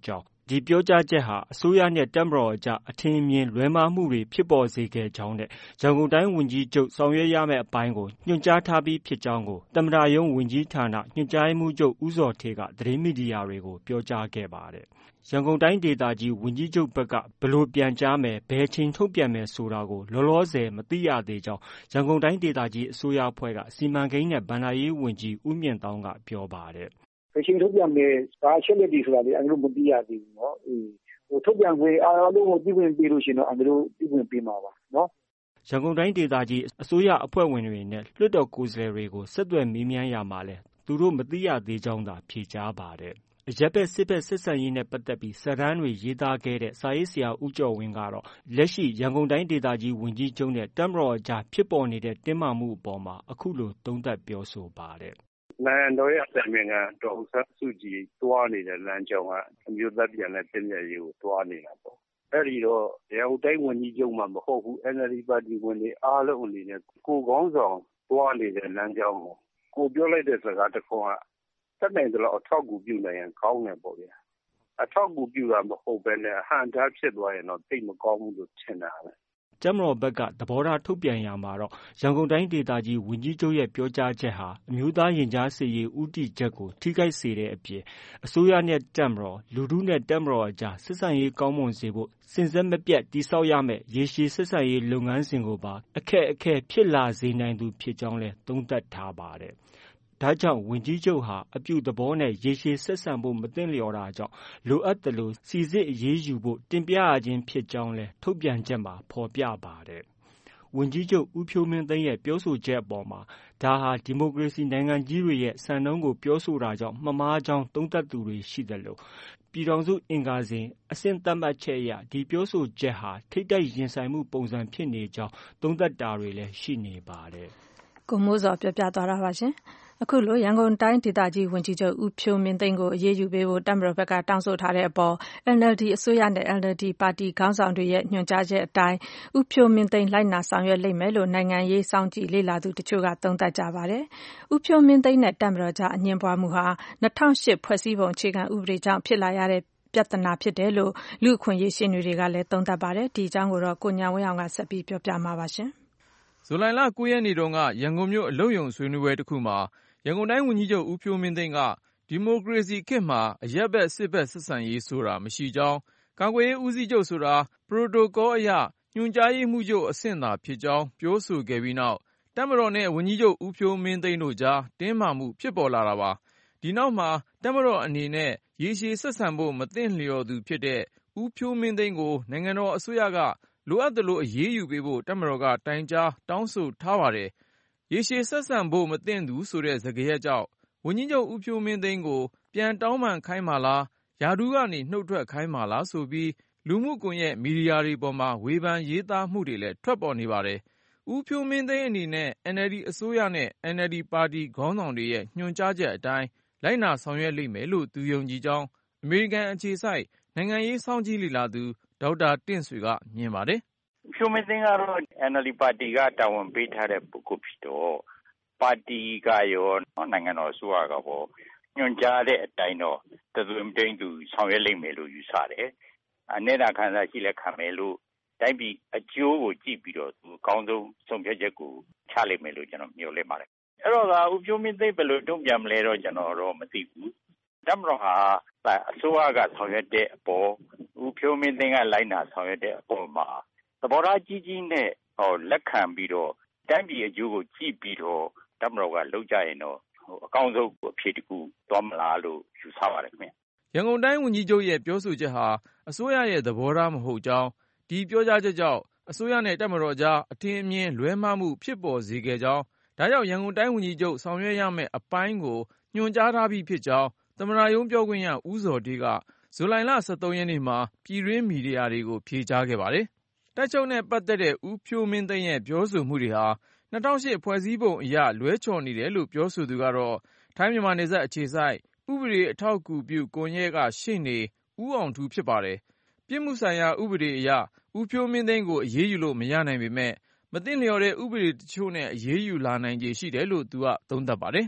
H: ဒီပြောကြားချက်ဟာအစိုးရနဲ့တပ်မတော်အကြားအထင်အမြင်လွဲမှားမှုတွေဖြစ်ပေါ်စေခဲ့ကြောင်းနဲ့ရန်ကုန်တိုင်းဝန်ကြီးချုပ်ဆောင်ရွက်ရမယ့်အပိုင်းကိုညွှန်ကြားထားပြီးဖြစ်ကြောင်းကိုသမ္မတရုံးဝန်ကြီးဌာနညွှန်ကြားရေးမှူးချုပ်ဦးဇော်ဌေးကသတင်းမီဒီယာတွေကိုပြောကြားခဲ့ပါတယ်။ရန်ကုန်တိုင်းဒေသကြီးဝန်ကြီးချုပ်ဘက်ကဘယ်လိုပြန်ကြားမယ်ဘယ်ချိန်ထုတ်ပြန်မယ်ဆိုတာကိုလောလောဆယ်မသိရသေးကြောင်းရန်ကုန်တိုင်းဒေသကြီးအစိုးရအဖွဲ့ကစီမံကိန်းနဲ့ဘဏ္ဍာရေးဝန်ကြီးဦးမြင့်သောင်းကပြောပါတယ်
D: ။ဘယ်ချိန်ထုတ်ပြန်မယ်ဘာအချက်လက်တွေဆိုတာလေအန်တို့မသိရသေးဘူးเนาะအေးဟိုထုတ်ပြန်ခွင့်အားလုံးကိုပြည်ဝင်ပေးလို့ရှိရင်တော့အန်တို့ပြည်ဝင်ပေးမှာပါเนาะ
H: ရန်ကုန်တိုင်းဒေသကြီးအစိုးရအဖွဲ့ဝင်တွေနဲ့လွှတ်တော်ကိုယ်စားလှယ်တွေကိုဆက်သွယ်မေးမြန်းရမှာလဲသူတို့မသိရသေးကြောင်းသာဖြေကြားပါတယ်။အရပ်ဘက်စစ်ဘက်ဆက်ဆံရေးနဲ့ပတ်သက်ပြီးစာတမ်းတွေရေးသားခဲ့တဲ့စာရေးဆရာဦးကျော်ဝင်းကတော့လက်ရှိရန်ကုန်တိုင်းဒေသကြီးဝန်ကြီးချုပ်နဲ့တပ်မတော်အကြားဖြစ်ပေါ်နေတဲ့တင်းမာမှုအပေါ်မှာအခုလိုသုံးသပ်ပြောဆိုပါတယ်
I: ။နိုင်ငံတော်ရဲ့အတိုင်ပင်ခံဒေါ်အောင်ဆန်းစုကြည်သွားနေတဲ့လမ်းကြောင်းကအမျိုးသားပြန်လည်သင့်မြတ်ရေးကိုသွားနေတာပေါ့။အဲ့ဒီတော့ရန်ကုန်တိုင်းဝန်ကြီးချုပ်မှမဟုတ်ဘူး N L D ပါတီဝင်တွေအားလုံးအနေနဲ့ကိုကောင်းဆောင်သွားနေတဲ့လမ်းကြောင်းကိုကိုပြောလိုက်တဲ့စကားတစ်ခုကတက်နိုင်တယ်လို့အထောက်အကူပြုနိုင်ရင်ကောင်းတယ်ပေါ့ဗျာအထောက်အကူပြုတာမဟုတ်ဘဲနဲ့အဟန့်တားဖြစ်သွားရင်တော့သိမကောင်းဘူးလို့ထင်တာပဲ
H: တပ်မတော်ဘက်ကသဘောထားထုတ်ပြန်ရမှာတော့ရန်ကုန်တိုင်းဒေသကြီးဝန်ကြီးချုပ်ရဲ့ပြောကြားချက်ဟာအမျိုးသားရင်ကြားစေ့ရေးဦးတည်ချက်ကိုထိခိုက်စေတဲ့အပြင်အစိုးရနဲ့တပ်မတော်လူထုနဲ့တပ်မတော်အကြားဆက်ဆံရေးကောင်းမွန်စေဖို့စဉ်ဆက်မပြတ်တည်ဆောက်ရမယ့်ရေရှည်ဆက်ဆံရေးလုပ်ငန်းစဉ်ကိုပါအခက်အခဲဖြစ်လာစေနိုင်သူဖြစ်ကြောင်းလည်းသုံးသပ်ထားပါတယ်ဒါကြောင့်ဝန်ကြီးချုပ်ဟာအပြုသဘောနဲ့ရေရှည်ဆက်ဆံဖို့မသင့်လျော်တာကြောင့်လိုအပ်သလိုစီစစ်အရေးယူဖို့တင်ပြရခြင်းဖြစ်ကြောင်းလည်းထုတ်ပြန်ချက်မှာဖော်ပြပါတယ်။ဝန်ကြီးချုပ်ဦးဖြိုးမင်းသိန်းရဲ့ပြောဆိုချက်အပေါ်မှာဒါဟာဒီမိုကရေစီနိုင်ငံကြီးတွေရဲ့စံနှုန်းကိုပြောဆိုတာကြောင့်မမှားကြောင်းသုံးသပ်သူတွေရှိတယ်လို့ပြည်ထောင်စုအင်္ဂါစဉ်အဆင့်သတ်မှတ်ချက်အရဒီပြောဆိုချက်ဟာထိပ်တိုက်ရင်ဆိုင်မှုပုံစံဖြစ်နေကြောင်းသုံးသပ်တာတွေလည်းရှိနေပါတယ်
B: ။ကိုမိုးစောပြောပြသွားတာပါရှင်။အခုလိုရန်ကုန်တိုင်းဒေသကြီးဝန်ကြီးချုပ်ဦးဖြိုးမင်းသိန်းကိုအရေးယူပေးဖို့တပ်မတော်ဘက်ကတောင်းဆိုထားတဲ့အပေါ် N L D အစိုးရနဲ့ N L D ပါတီခေါင်းဆောင်တွေရဲ့ညွှန်ကြားချက်အတိုင်းဦးဖြိုးမင်းသိန်းလိုက်နာဆောင်ရွက်လိမ့်မယ်လို့နိုင်ငံရေးစောင့်ကြည့်လေ့လာသူတချို့ကသုံးသပ်ကြပါတယ်။ဦးဖြိုးမင်းသိန်းနဲ့တပ်မတော်ကြားအငြင်းပွားမှုဟာ၂၀၀၈ဖွဲ့စည်းပုံအခြေခံဥပဒေကြောင့်ဖြစ်လာရတဲ့ပြဿနာဖြစ်တယ်လို့လူ့အခွင့်အရေးရှေ့နေတွေကလည်းသုံးသပ်ပါတယ်။ဒီအကြောင်းကိုတော့ကိုဉာဏ်ဝင်းအောင်ကဆက်ပြီးပြောပြမှာပါရှင်
J: ။ဇူလိုင်လ၉ရက်နေ့တုန်းကရန်ကုန်မြို့အလုပ်ရုံဆွေးနွေးပွဲတစ်ခုမှာရန်ကုန်တိုင်းဝန်ကြီးချုပ်ဦးဖြိုးမင်းသိန်းကဒီမိုကရေစီခေတ်မှာအရပ်ဘက်စစ်ဘက်ဆက်ဆံရေးဆိုတာမရှိကြောင်းကာကွယ်ရေးဦးစီးချုပ်ဆိုတာပရိုတိုကောအရညွှန်ကြားရေးမှူးချုပ်အဆင့်သာဖြစ်ကြောင်းပြောဆိုခဲ့ပြီးနောက်တပ်မတော်နဲ့ဝန်ကြီးချုပ်ဦးဖြိုးမင်းသိန်းတို့ကြားတင်းမာမှုဖြစ်ပေါ်လာတာပါ။ဒီနောက်မှာတပ်မတော်အနေနဲ့ရေရှည်ဆက်ဆံဖို့မသင့်လျော်သူဖြစ်တဲ့ဦးဖြိုးမင်းသိန်းကိုနိုင်ငံတော်အစိုးရကလိုအပ်သလိုအရေးယူပေးဖို့တပ်မတော်ကတိုင်ကြားတောင်းဆိုထားပါတယ်။ရေရှည်ဆက်ဆံဖို့မသင့်သူဆိုတဲ့စကားရပ်ကြောင့်ဝန်ကြီးချုပ်ဦးဖြိုးမင်းသိန်းကိုပြန်တောင်းပန်ခိုင်းပါလားရာထူးကနေနှုတ်ထွက်ခိုင်းပါလားဆိုပြီးလူမှုကွန်ရက်မီဒီယာတွေပေါ်မှာဝေဖန်ရေးသားမှုတွေလည်းထွက်ပေါ်နေပါတယ်။ဦးဖြိုးမင်းသိန်းအနေနဲ့ N L D အစိုးရနဲ့ N L D ပါတီခေါင်းဆောင်တွေရဲ့ညွှန်ကြားချက်အတိုင်းလိုက်နာဆောင်ရွက်လိမ့်မယ်လို့သူယုံကြည်ကြောင်းအမေရိကန်အခြေစိုက်နိုင်ငံရေးစောင့်ကြည့်လေ့လာသူဒေါက်တာတင့်ဆွေကမြင်ပါတယ်
I: ။ဖြိုးမင်းသိန်းကတော့ N L D ပါတီကတာဝန်ပေးထားတဲ့ပုဂ္ဂိုလ်ဖြစ်တော့ပါတီကရောနိုင်ငံတော်အစိုးရကရောညွှန်ကြားတဲ့အတိုင်းတော့တသွင်တိန်သူဆောင်ရွက်လိမ့်မယ်လို့ယူဆတယ်။အနေနဲ့ခံစားရှိလက်ခံမယ်လို့တိုင်းပြည်အကျိုးကိုကြည့်ပြီးတော့သူအကောင်းဆုံးဆုံးဖြတ်ချက်ကိုချလိမ့်မယ်လို့ကျွန်တော်မျှော်လင့်ပါတယ်။အဲ့တော့ကဦးဖြိုးမင်းသိန်းဘယ်လိုတုံ့ပြန်မလဲတော့ကျွန်တော်တော့မသိဘူး။တပ်မတော်ဟာအစိုးရကဆောင်ရွက်တဲ့အပေါ်ဦးဖြိုးမင်းသိန်းကလိုက်နာဆောင်ရွက်တဲ့အပေါ်မှာသဘောထားကြီးကြီးနဲ့ဟောလက်ခံပြီးတော့တိုင်းပြည်အကျိုးကိုကြည့်ပြီးတော့တပ်မတော်ကလှုပ်ကြရင်တော့အကောင်းဆုံးအဖြစ်တကူသွားမလားလို့ယူဆပါတယ်ခင်ဗျ
J: ။ရန်ကုန်တိုင်းဝန်ကြီးချုပ်ရဲ့ပြောဆိုချက်ဟာအစိုးရရဲ့သဘောထားမဟုတ်ကြောင်းဒီပြောကြားချက်ကြောင့်အစိုးရနဲ့တပ်မတော်ကြားအထင်အမြင်လွဲမှားမှုဖြစ်ပေါ်စေခဲ့ကြောင်းဒါကြောင့်ရန်ကုန်တိုင်းဝန်ကြီးချုပ်ဆောင်ရွက်ရမယ့်အပိုင်းကိုညွှန်ကြားထားပြီးဖြစ်ကြောင်းသမ္မတရုံးပြောခွင့်ရဦးဇော်ဌေးကဇူလိုင်လ၁၃ရက်နေ့မှာပြည်တွင်းမီဒီယာတွေကိုဖြေကြားခဲ့ပါတယ်။တပ်ချုပ်နဲ့ပတ်သက်တဲ့ဦးဖြိုးမင်းသိန်းရဲ့ပြောဆိုမှုတွေဟာ၂၀၀၈ဖွဲ့စည်းပုံအရလွဲချော်နေတယ်လို့ပြောဆိုသူကတော့ထိုင်းမြန်မာနယ်စပ်အခြေစိုက်ဥပဒေအထောက်အကူပြုကွန်ရက်ကရှေ့နေဦးအောင်ထူးဖြစ်ပါတယ်။ပြစ်မှုဆိုင်ရာဥပဒေအရဦးဖြိုးမင်းသိန်းကိုအရေးယူလို့မရနိုင်ပေမဲ့မသင့်လျော်တဲ့ဥပဒေတချို့နဲ့အရေးယူလာနိုင်ခြေရှိတယ်လို့သူကသုံးသပ်ပါတယ်
I: ။အဲ့တော့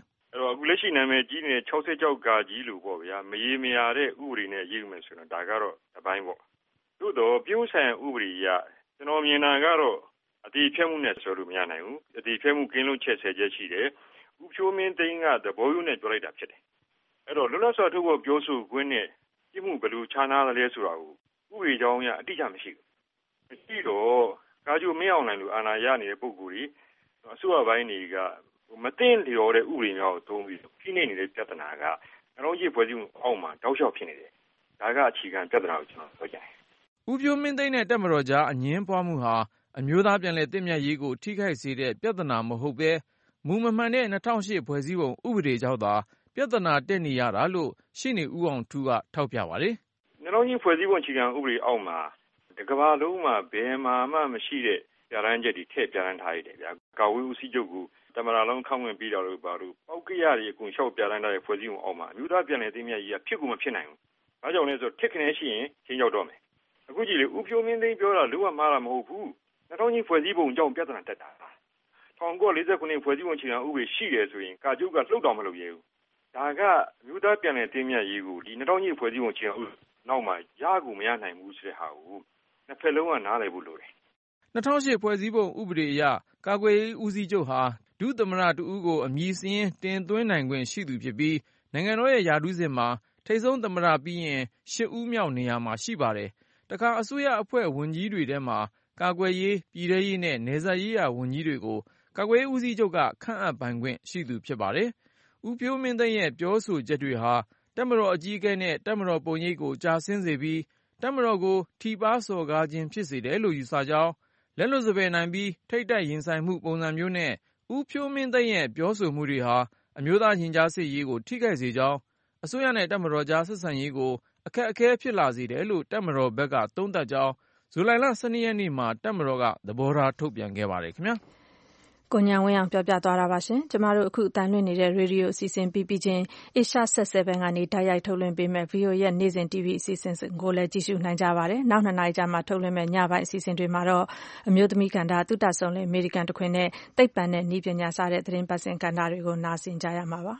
K: တော့အခုလက်ရှိနာမည်ကြီးနေတဲ့၆၆ကာကြီးလို့ပေါ့ဗျာမရေမရာတဲ့ဥပဒေနဲ့ရေးမယ်ဆိုတော့ဒါကတော့အပိုင်းပေါ့သို့တော့ပြုဆိုင်ဥပဒေရကျွန်တော်မြင်တာကတော့အတိဖြတ်မှုနဲ့ဆိုလို့မရနိုင်ဘူးအတိဖြတ်မှုကင်းလုံးချက်ဆယ်ချက်ရှိတယ်ဥဖြိုးမင်းသိန်းကသဘောယူနဲ့ပြောလိုက်တာဖြစ်တယ်အဲ့တော့လွတ်လပ်စွာထုတ်ဖို့ပြောဆိုခွင့်နဲ့ပြမှုဘယ်လိုခြားနားလဲဆိုတာကိုဥပဒေကြောင်းအရအတိအကျမရှိဘူးမရှိတော့ကာဂျိုမင်းအောင်နိုင်လူအာဏာရနေတဲ့ပုဂ္ဂိုလ်ကြီးအစိုးရပိုင်းတွေကမသိလျော်တဲ့ဥပဒေမျိုးကိုသုံးပြီးဖိနှိပ်နေတဲ့ပြဿနာကနှလုံးကြီးဖွဲ့စည်းမှုအောက်မှာတောက်လျှောက်ဖြစ်နေတယ်ဒါကအခြေခံပြဿနာကိုကျွန်တော်ပြောကြတယ်
J: ဥပျိုးမင်းသိန်းနဲ့တပ်မတော်ကြားအငင်းပွားမှုဟာအမျိုးသားပြန်လည်သင့်မြတ်ရေးကိုထိခိုက်စေတဲ့ပြဿနာမဟုတ်ဘဲမူမမှန်တဲ့၂၀၀၈ဖွဲ့စည်းပုံဥပဒေကြောင့်သာပြဿနာတက်နေရတာလို့ရှေ့နေဦးအောင်ထူးကထောက်ပြပါတယ်
K: နှလုံးကြီးဖွဲ့စည်းပုံအခြေခံဥပဒေအောက်မှာတကမ္ဘာလုံးမှာဘယ်မှာမှမရှိတဲ့ပြဋ္ဌာန်းချက်တွေထည့်ပြဋ္ဌာန်းထားရတယ်ဗျာကာဝေးဦးစီးချုပ်ကတမရလုံးခောက်ဝင်ပြီးတော့လို့ပါလို့ပောက်ကရတွေအကုန်လျှောက်ပြဋ္ဌာန်းထားတဲ့ဖွဲ့စည်းပုံအောက်မှာအမျိုးသားပြန်လည်သိမ်းမြတ်ရေးကဖြစ်ကိုမဖြစ်နိုင်ဘူး။ဘာကြောင့်လဲဆိုတော့ထစ်ခနဲရှိရင်ချင်းရောက်တော့မယ်။အခုကြည့်လေဥဖြိုးမင်းသိန်းပြောတာလုံးဝမှားတာမဟုတ်ဘူး။နှောင်းကြီးဖွဲ့စည်းပုံကြောင့်ပြဿနာတက်တာ။၁၉၄၉ခုနှစ်ဖွဲ့စည်းပုံအခြေခံဥပဒေရှိတယ်ဆိုရင်ကာကျုပ်ကလှုပ်တော်မလုပ်ရဘူး။ဒါကအမျိုးသားပြန်လည်သိမ်းမြတ်ရေးကိုဒီနှောင်းကြီးဖွဲ့စည်းပုံအခြေခံဥပဒေနောက်မှာရကူမရနိုင်ဘူးဆိုတဲ့ဟာကိုနှစ်ဖက်လုံးကနားလည်ဖို့လိုတယ်
J: ။၂၀၀၈ဖွဲ့စည်းပုံဥပဒေအရကာကွယ်ရေးဦးစီးချုပ်ဟာဒုသမ္မတတဦးကိုအမည်စာရင်းတင်သွင်းနိုင်ခွင့်ရှိသူဖြစ်ပြီးနိုင်ငံတော်ရဲ့ရာထူးစဉ်မှာထိပ်ဆုံးသမ္မတပြီးရင်ရှစ်ဦးမြောက်နေရာမှာရှိပါတယ်။တခါအစိုးရအဖွဲ့ဝန်ကြီးတွေထဲမှာကာကွယ်ရေး၊ပြည်ထဲရေးနဲ့နယ်စပ်ရေးရာဝန်ကြီးတွေကိုကာကွယ်ရေးဦးစီးချုပ်ကခန့်အပ်ပိုင်ခွင့်ရှိသူဖြစ်ပါတယ်။ဦးဖြိုးမင်းသိန်းရဲ့ပြောဆိုချက်တွေဟာတပ်မတော်အကြီးအကဲနဲ့တပ်မတော်ပုံရိပ်ကိုကျဆင်းစေပြီးတပ်မတော်ကိုထိပါးစော်ကားခြင်းဖြစ်စေတယ်လို့ယူဆကြောင်းလက်လွတ်စပယ်နိုင်ပြီးထိပ်တိုက်ရင်ဆိုင်မှုပုံစံမျိုးနဲ့ဦးဖြိုးမင်းသိန်းရဲ့ပြောဆိုမှုတွေဟာအမျိုးသားရင်ကြားစေ့ရေးကိုထိခိုက်စေကြောင်းအစိုးရနဲ့တပ်မတော်ကြားဆက်ဆံရေးကိုအခက်အခဲဖြစ်လာစေတယ်လို့တပ်မတော်ဘက်ကသုံးသပ်ကြောင်းဇူလိုင်လ၁၂ရက်နေ့မှာတပ်မတော်ကသဘောထားထုတ်ပြန်ခဲ့ပါတယ်ခင်ဗျာ
B: ကိုဉာဏ်ဝင်းအောင်ပြောပြသွားတာပါရှင်ကျမတို့အခုအတန်းလွှင့်နေတဲ့ရေဒီယိုအစီအစဉ်ပြီးပြီးချင်း Asia Set 7ကနေတိုက်ရိုက်ထုတ်လွှင့်ပေးမဲ့ ဗီအိုအေ ရဲ့နေ့စဉ် တီဗီ အစီအစဉ်ကိုလည်းကြည့်ရှုနိုင်ကြပါတယ်နောက်နှစ်နာရီကြာမှထုတ်လွှင့်မဲ့ညပိုင်းအစီအစဉ်တွေမှာတော့အမျိုးသမီးကဏ္ဍသုတဆုံလင်အမေရိကန်တခွင်နဲ့သိပ္ပံနဲ့နည်းပညာစတဲ့သတင်းပတ်စဉ်ကဏ္ဍတွေကိုနားဆင်ကြရမှာပါ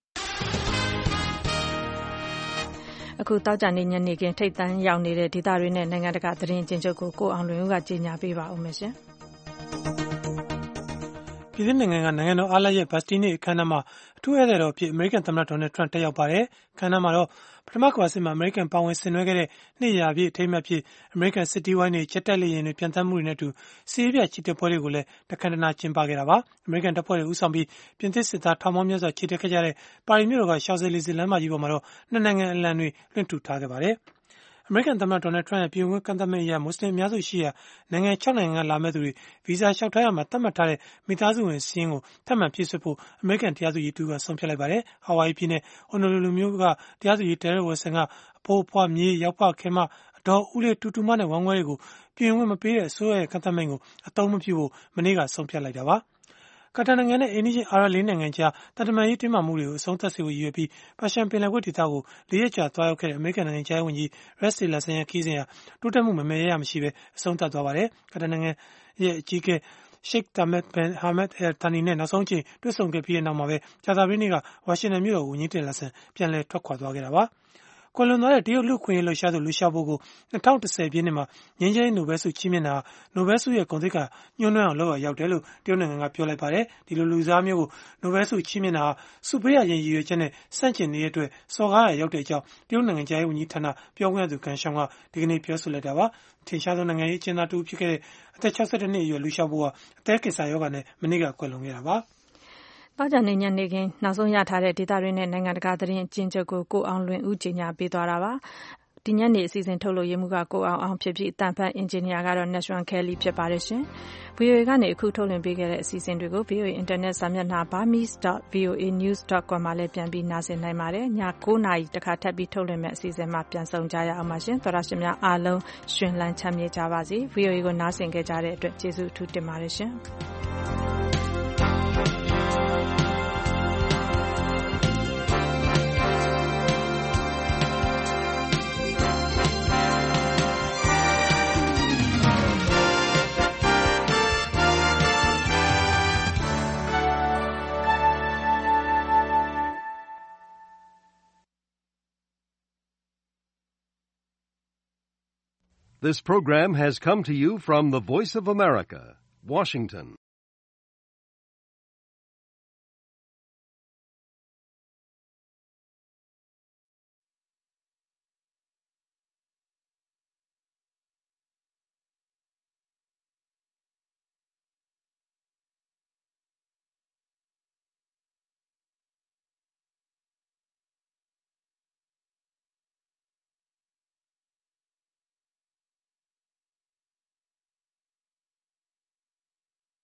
B: အခုတောက်ကြနေညနေခင်းထိတ်တန့်ရောက်နေတဲ့ဒေသတွေနဲ့နိုင်ငံတကာသတင်းအကျဉ်းချုပ်ကိုကိုအောင်လွင်ဦးကကြေညာပေးပါဦးမယ်ရှင်
C: ပြည်သူ့နိုင်ငံကနိုင်ငံတော်အားလပ်ရက်ဘတ်စတီးနေ့အခမ်းအနားမှာအထူးဧည့်သည်တော်အဖြစ်အမေရိကန်သမ္မတဒေါ်နယ်ထရန့်တက်ရောက်ပါတယ်။အခမ်းအနားမှာတော့ပထမကမ္ဘာစစ်မှာအမေရိကန်ပါဝင်ဆင်နွှဲခဲ့တဲ့နှစ်ရာပြည့်အထိမ်းအမှတ်ဖြစ်အမေရိကန်စစ်တီးဝိုင်းတွေချက်တက်လေယာဉ်တွေပြန်တမ်းမှုတွေနဲ့အတူစီးရီးပြချီတက်ပွဲတွေကိုလည်းတခမ်းတနာကျင်းပခဲ့တာပါ။အမေရိကန်တပ်ဖွဲ့တွေဦးဆောင်ပြီးပြင်သစ်စစ်သားထောင်ပေါင်းများစွာချီတက်ခဲ့ကြတဲ့ပါရီမြို့တော်ကရှောက်ဇယ်လီဇလမ်းမကြီးပေါ်မှာတော့နှစ်နိုင်ငံအလံတွေလွှင့်ထူထားခဲ့ပါတယ်။အမေရိကန်သမ္မတဒေါ်နယ်ထရန့်ရဲ့ပြည်ဝင်ကန့်သတ်မိန့်အရမွတ်စလင်အများစုရှိရာနိုင်ငံခြောက်နိုင်ငံကလာမဲ့သူတွေဗီဇာလျှောက်ထားရမှာသတ်မှတ်ထားတဲ့မိသားစုဝင်စာရင်းကိုထပ်မံပြည့်စွက်ဖို့အမေရိကန်တရားသူကြီးတူကဆုံးဖြတ်လိုက်ပါတယ်။ဟာဝိုင်ယီပြည်နယ်ဟိုနိုလူလူမြို့ကတရားသူကြီးဒဲရက်ဝယ်ဆန်ကအဖိုးအဖွားမြေးရောက်ဖခင်မအတော်ဦးလေးတူတူမနဲ့ဝမ်းခွဲတွေကိုပြည်ဝင်မပေးတဲ့အစိုးရရဲ့ကန့်သတ်မိန့်ကိုအသုံးမပြုဖို့မနေ့ကဆုံးဖြတ်လိုက်တာပါ။ကာတာနိုင်ငံနဲ့အိန္ဒိယအာရပ်လေးနိုင်ငံကြားတန်တမာရေးတင်းမာမှုတွေကိုအဆုံးသတ်စေဖို့ရည်ရွယ်ပြီးပါရှန်ပင်လယ်ကွေ့ဒေသကိုလေးရက်ကြာသွားရောက်ခဲ့တဲ့အမေရိကန်နိုင်ငံခြားရေးဝန်ကြီး Rex Tillerson ရဲ့ခရီးစဉ်ဟာတိုးတက်မှုမမေ့ရမရှိပဲအဆုံးသတ်သွားပါတယ်။ကာတာနိုင်ငံရဲ့အကြီးအကဲSheikh Tamim bin Hamad Al Thani နဲ့နောက်ဆုံးအချိန်တွေ့ဆုံခဲ့ပြီးတဲ့နောက်မှာပဲကြာသပတေးနေ့ကဝါရှင်တန်မြို့တော်ဝန်ကြီးတင်လာဆန်ပြန်လည်ထွက်ခွာသွားခဲ့တာပါ။ကွယ်လွန်သွားတဲ့တရုတ်လူ့ခွင့်ရေးလှုပ်ရှားသူလူရှားဘိုးကို၂၀၁၀ပြည့်နှစ်မှာငြိမ်းချမ်းရေးနိုဘယ်ဆုချီးမြှင့်တာနိုဘယ်ဆုရဲ့ဂုဏ်သိက္ခာညှိုးနွမ်းအောင်လုပ်ရရောက်တယ်လို့တရုတ်နိုင်ငံကပြောလိုက်ပါတယ်။ဒီလိုလူစားမျိုးကိုနိုဘယ်ဆုချီးမြှင့်တာဆုပေးရခြင်းရည်ရွယ်ချက်နဲ့ဆန့်ကျင်နေတဲ့အတွက်စော်ကားရရောက်တဲ့အကြောင်းတရုတ်နိုင်ငံသားရေးဝန်ကြီးဌာနပြောခွင့်ရသူကန်ရှောင်းကဒီကနေ့ပြောဆိုလိုက်တာပါ။ထင်ရှားသောနိုင်ငံရေးအကျဉ်းသားတူဖြစ်ခဲ့တဲ့အသက်၆၁နှစ်အရွယ်လူရှားဘိုးဟာအသည်းကင်ဆာရောဂါနဲ့မနေ့ကကွယ်လွန်ခဲ့တာပါ။
B: တောက်ကြနေညနေခင်းနောက်ဆုံးရထားတဲ့ဒေသတွေနဲ့နိုင်ငံတကာသတင်းအကျဉ်းချုပ်ကိုကိုအောင်လွင်ဦးကြေညာပေးသွားတာပါဒီညနေအစီအစဉ်ထုတ်လို့ရမှုကကိုအောင်အောင်ဖြစ်ပြီးအတန်ဖတ်အင်ဂျင်နီယာကတော့ Nashwan Kelly ဖြစ်ပါတယ်ရှင် ဗွီအိုအေ ကနေအခုထုတ်လွှင့်ပေးခဲ့တဲ့အစီအစဉ်တွေကို ဗွီအိုအေ Internet စာမျက်နှာ burmese dot voa news dot com မှာလည်းပြန်ပြီးနားဆင်နိုင်ပါတယ်ည၉နာရီတခါထပ်ပြီးထုတ်လွှင့်မဲ့အစီအစဉ်မှာပြန်ဆောင်ကြရအောင်ပါရှင်သောရရှိမြအားလုံးရှင်လန်းချမ်းမြေ့ကြပါစေ ဗွီအိုအေ ကိုနားဆင်ခဲ့ကြတဲ့အတွက်ကျေးဇူးအထူးတင်ပါတယ်ရှင်
A: This program has come to you from the Voice of America, Washington.